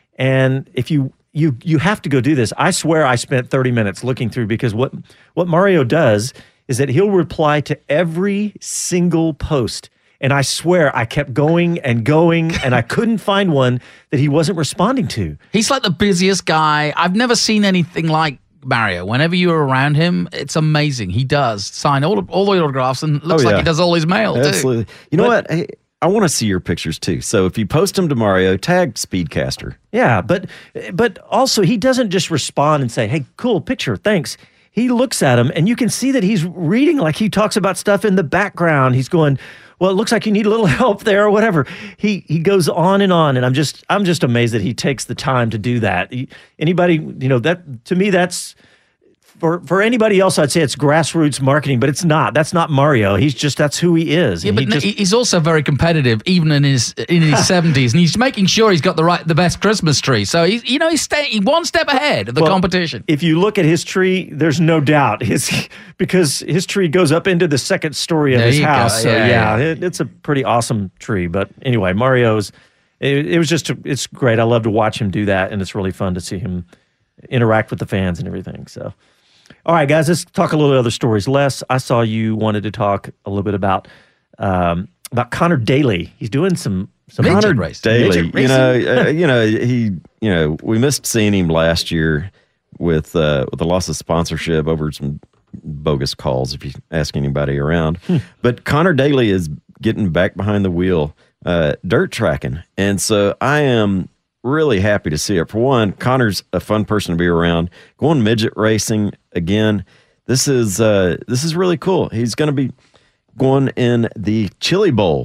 and if you You you have to go do this. I swear I spent thirty minutes looking through, because what what Mario does is that he'll reply to every single post. And I swear I kept going and going, and I couldn't find one that he wasn't responding to. He's like the busiest guy. I've never seen anything like Mario. Whenever you're around him, it's amazing. He does sign all all the autographs, and looks Oh, yeah. like he does all his mail Absolutely. too. You know But- what? Hey, I want to see your pictures too. So if you post them to Mario, tag Speedcaster. Yeah, but but also he doesn't just respond and say, "Hey, cool picture, thanks." He looks at him, and you can see that he's reading, like he talks about stuff in the background. He's going, "Well, it looks like you need a little help there, or whatever." He he goes on and on, and I'm just I'm just amazed that he takes the time to do that. He- Anybody, you know, that to me that's. For for anybody else, I'd say it's grassroots marketing, but it's not. That's not Mario. He's just, that's who he is. Yeah, And but he no, just, he's also very competitive, even in his in his seventies, and he's making sure he's got the right the best Christmas tree. So he's you know he's staying one step ahead of the Well, competition. If you look at his tree, there's no doubt his because his tree goes up into the second story of There his you go. house. So Yeah, yeah, yeah. It, it's a pretty awesome tree. But anyway, Mario's it, it was just it's great. I love to watch him do that, and it's really fun to see him interact with the fans and everything. So. All right, guys, let's talk a little other stories. Les, I saw you wanted to talk a little bit about um, about Connor Daly. He's doing some some Connor midget Daly, midget you know, racing. uh, you know, he, you know, we missed seeing him last year with uh, with the loss of sponsorship over some bogus calls. If you ask anybody around, but Connor Daly is getting back behind the wheel, uh, dirt tracking, and so I am really happy to see it. For one, Connor's a fun person to be around. Going midget racing again, this is uh, this is really cool. He's going to be going in the Chili Bowl.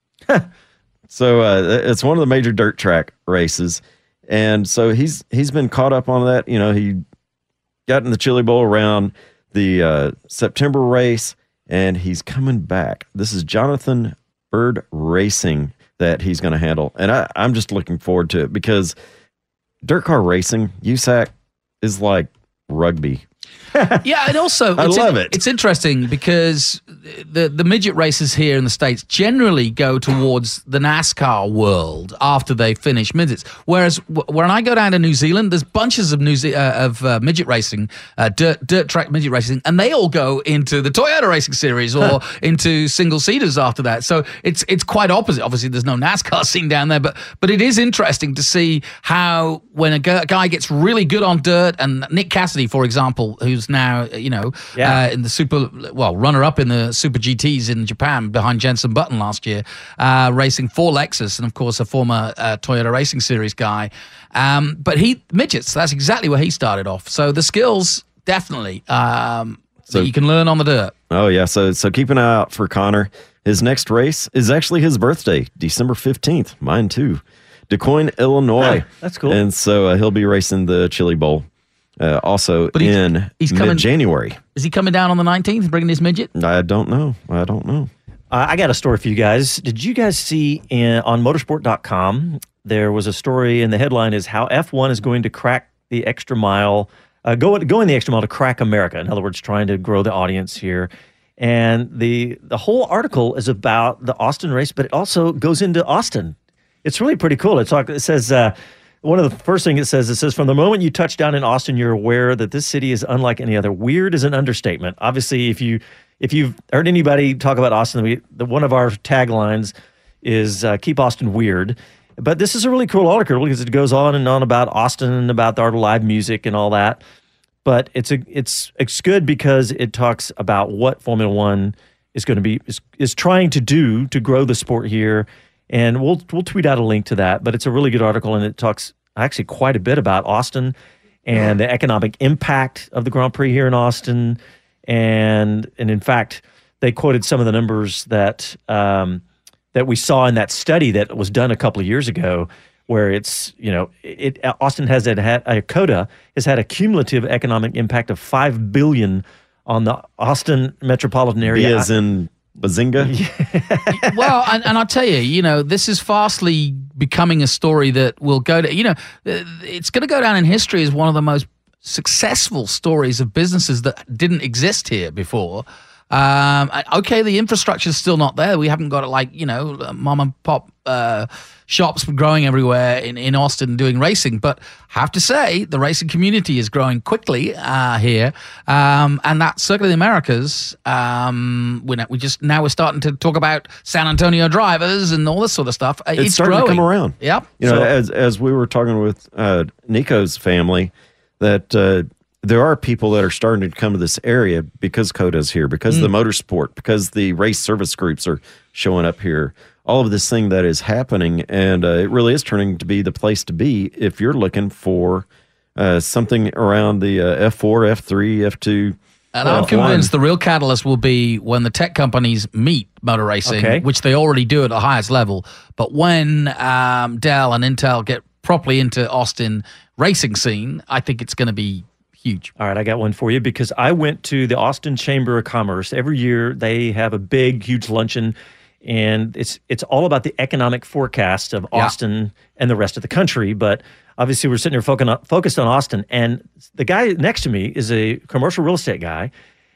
So uh, it's one of the major dirt track races, and so he's he's been caught up on that. You know, he got in the Chili Bowl around the uh, September race, and he's coming back. This is Jonathan Bird Racing that he's going to handle, and I, I'm just looking forward to it because dirt car racing, U S A C, is like rugby. Yeah, and also I it's love in- it. It's interesting because the the midget races here in the States generally go towards the NASCAR world after they finish midgets. Whereas w- when I go down to New Zealand, there's bunches of New Ze- uh, of uh, midget racing, uh, dirt dirt track midget racing, and they all go into the Toyota Racing Series or into single seaters after that. So it's it's quite opposite. Obviously, there's no NASCAR scene down there, but but it is interesting to see how when a gu- guy gets really good on dirt, and Nick Cassidy, for example, who's now, you know, Yeah. uh, in the super, well, runner-up in the Super G Ts in Japan behind Jenson Button last year, uh, racing for Lexus, and of course a former uh, Toyota Racing Series guy. Um, but he, midgets, that's exactly where he started off. So the skills, definitely, um, So- that you can learn on the dirt. Oh yeah, so so keep an eye out for Connor. His next race is actually his birthday, December fifteenth. Mine too, DeQuoin, Illinois. Huh, that's cool. And so uh, he'll be racing the Chili Bowl, uh, also But he's- in he's coming- mid-January. Is he coming down on the nineteenth, bringing his midget? I don't know. I don't know. Uh, I got a story for you guys. Did you guys see in, on motorsport dot com, there was a story, and the headline is how F one is going to crack the extra mile, uh, go, going the extra mile to crack America. In other words, trying to grow the audience here. And the the whole article is about the Austin race, but it also goes into Austin. It's really pretty cool. It's like, it says, uh, one of the first things it says, it says, from the moment you touch down in Austin, you're aware that this city is unlike any other. Weird is an understatement. Obviously, if you if you've heard anybody talk about Austin, we, the, one of our taglines is uh, keep Austin weird. But this is a really cool article because it goes on and on about Austin and about the art of live music and all that. But it's a it's it's good because it talks about what Formula One is going to be is, is trying to do to grow the sport here. And we'll we'll tweet out a link to that. But it's a really good article, and it talks actually quite a bit about Austin and the economic impact of the Grand Prix here in Austin. And and in fact, they quoted some of the numbers that um, that we saw in that study that was done a couple of years ago, where it's, you know, it Austin has had, had a COTA has had a cumulative economic impact of five billion on the Austin metropolitan area. B as in Bazinga? Well, and, and I'll tell you, you know, this is fastly becoming a story that will go to, you know, it's going to go down in history as one of the most successful stories of businesses that didn't exist here before. Um, okay, the infrastructure is still not there. We haven't got it like, you know, mom and pop uh, shops growing everywhere in, in Austin doing racing. But I have to say, the racing community is growing quickly uh, here. Um, and that Circuit of the Americas, um, we we just now we're starting to talk about San Antonio drivers and all this sort of stuff. It's, it's starting growing. to come around. Yep. You know, So- as as we were talking with uh, Nico's family, that uh, there are people that are starting to come to this area because COTA's here, because Mm. the motorsport, because the race service groups are showing up here. All of this thing that is happening, and uh, it really is turning to be the place to be if you're looking for uh, something around the uh, F four, F three, F two. And I'm convinced the real catalyst will be when the tech companies meet motor racing, Okay. which they already do at the highest level. But when um, Dell and Intel get properly into Austin racing scene, I think it's going to be huge. All right, I got one for you because I went to the Austin Chamber of Commerce. Every year they have a big, huge luncheon, and it's it's all about the economic forecast of Yeah. Austin and the rest of the country. But obviously, we're sitting here focused on, focused on Austin, and the guy next to me is a commercial real estate guy,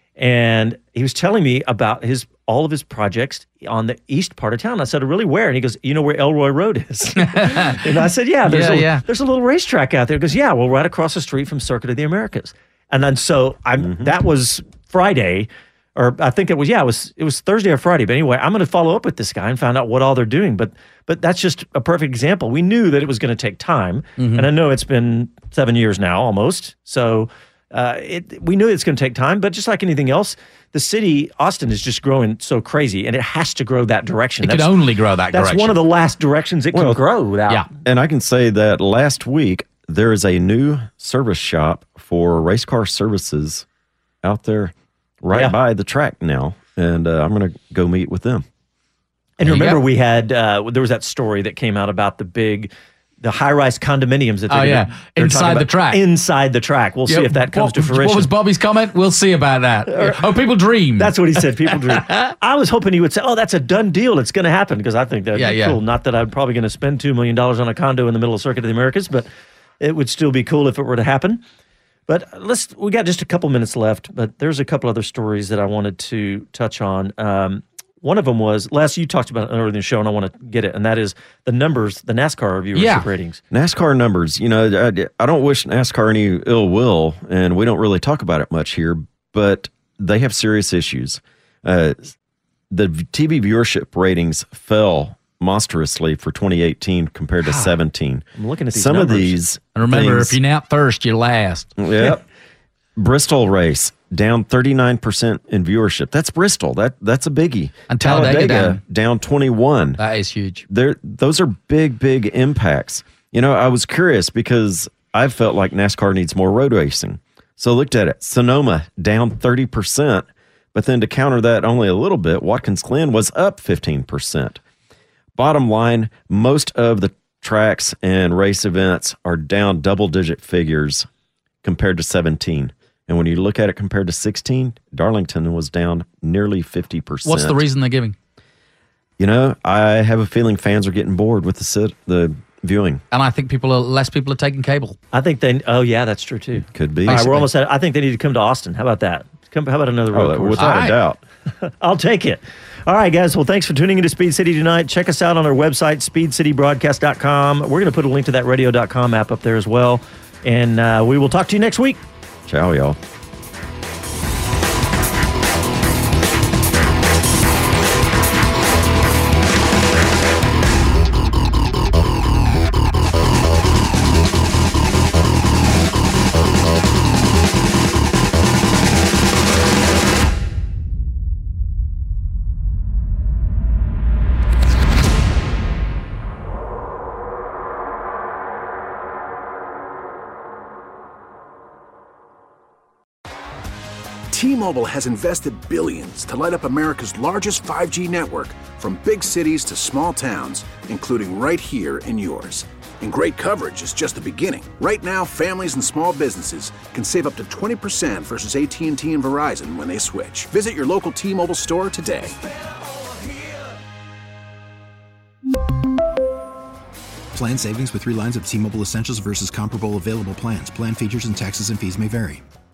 and he was telling me about his all of his projects on the east part of town. I said, really, where? And he goes, you know where Elroy Road is? And I said, yeah, there's, Yeah, a, yeah. there's a little racetrack out there. He goes, yeah, well, right across the street from Circuit of the Americas. And then so I'm that was Friday, or I think it was, yeah, it was it was Thursday or Friday. But anyway, I'm going to follow up with this guy and find out what all they're doing. But but that's just a perfect example. We knew that it was going to take time. Mhm. And I know it's been seven years now almost. So uh, it we knew it's going to take time. But just like anything else, the city, Austin, is just growing so crazy, and it has to grow that direction. It can only grow that That's direction. one of the last directions it can Well, grow without. Yeah. And I can say that last week there is a new service shop for race car services out there right Yeah. by the track now. And uh, I'm going to go meet with them. And There you remember, go. we had uh, there was that story that came out about the big, the high-rise condominiums that they're Oh, gonna- yeah. they're Inside talking the about track. Inside the track. We'll see Yep. if that comes what, to fruition. What was Bobby's comment? We'll see about that. Oh, people dream. That's what he said. People dream. I was hoping he would say, "Oh, that's a done deal. It's going to happen," because I think that'd Yeah, be yeah. cool. Not that I'm probably going to spend two million dollars on a condo in the middle of Circuit of the Americas, but it would still be cool if it were to happen. But let's. We got just a couple minutes left, but there's a couple other stories that I wanted to touch on. Um, one of them was, Les, you talked about it earlier in the show, and I want to get it, and that is the numbers, the NASCAR viewership Yeah. ratings. NASCAR numbers, you know, I, I don't wish NASCAR any ill will, and we don't really talk about it much here, but they have serious issues. Uh, the T V viewership ratings fell monstrously for twenty eighteen compared to seventeen. I'm looking at these Some numbers. of these. And remember, things- if you're not first, you're last. Yep. Bristol race down thirty-nine percent in viewership. That's Bristol. That that's a biggie. And Talladega down. down twenty-one. That is huge. There, those are big, big impacts. You know, I was curious because I felt like NASCAR needs more road racing. So I looked at it. Sonoma down thirty percent, but then to counter that only a little bit, Watkins Glen was up fifteen percent. Bottom line, most of the tracks and race events are down double-digit figures compared to seventeen. And when you look at it compared to sixteen, Darlington was down nearly fifty percent. What's the reason they're giving? You know, I have a feeling fans are getting bored with the sit, the viewing. And I think people are less people are taking cable. I think they. Oh yeah, that's true too. Could be. All right, we're almost at. I think they need to come to Austin. How about that? Come. How about another road Oh, course? without All right. a doubt. I'll take it. All right, guys. Well, thanks for tuning into Speed City tonight. Check us out on our website, speed city broadcast dot com. We're going to put a link to that radio dot com app up there as well. And uh, we will talk to you next week. Ciao, y'all. T-Mobile has invested billions to light up America's largest five G network, from big cities to small towns, including right here in yours. And great coverage is just the beginning. Right now, families and small businesses can save up to twenty percent versus A T and T and Verizon when they switch. Visit your local T-Mobile store today. Plan savings with three lines of T-Mobile Essentials versus comparable available plans. Plan features and taxes and fees may vary.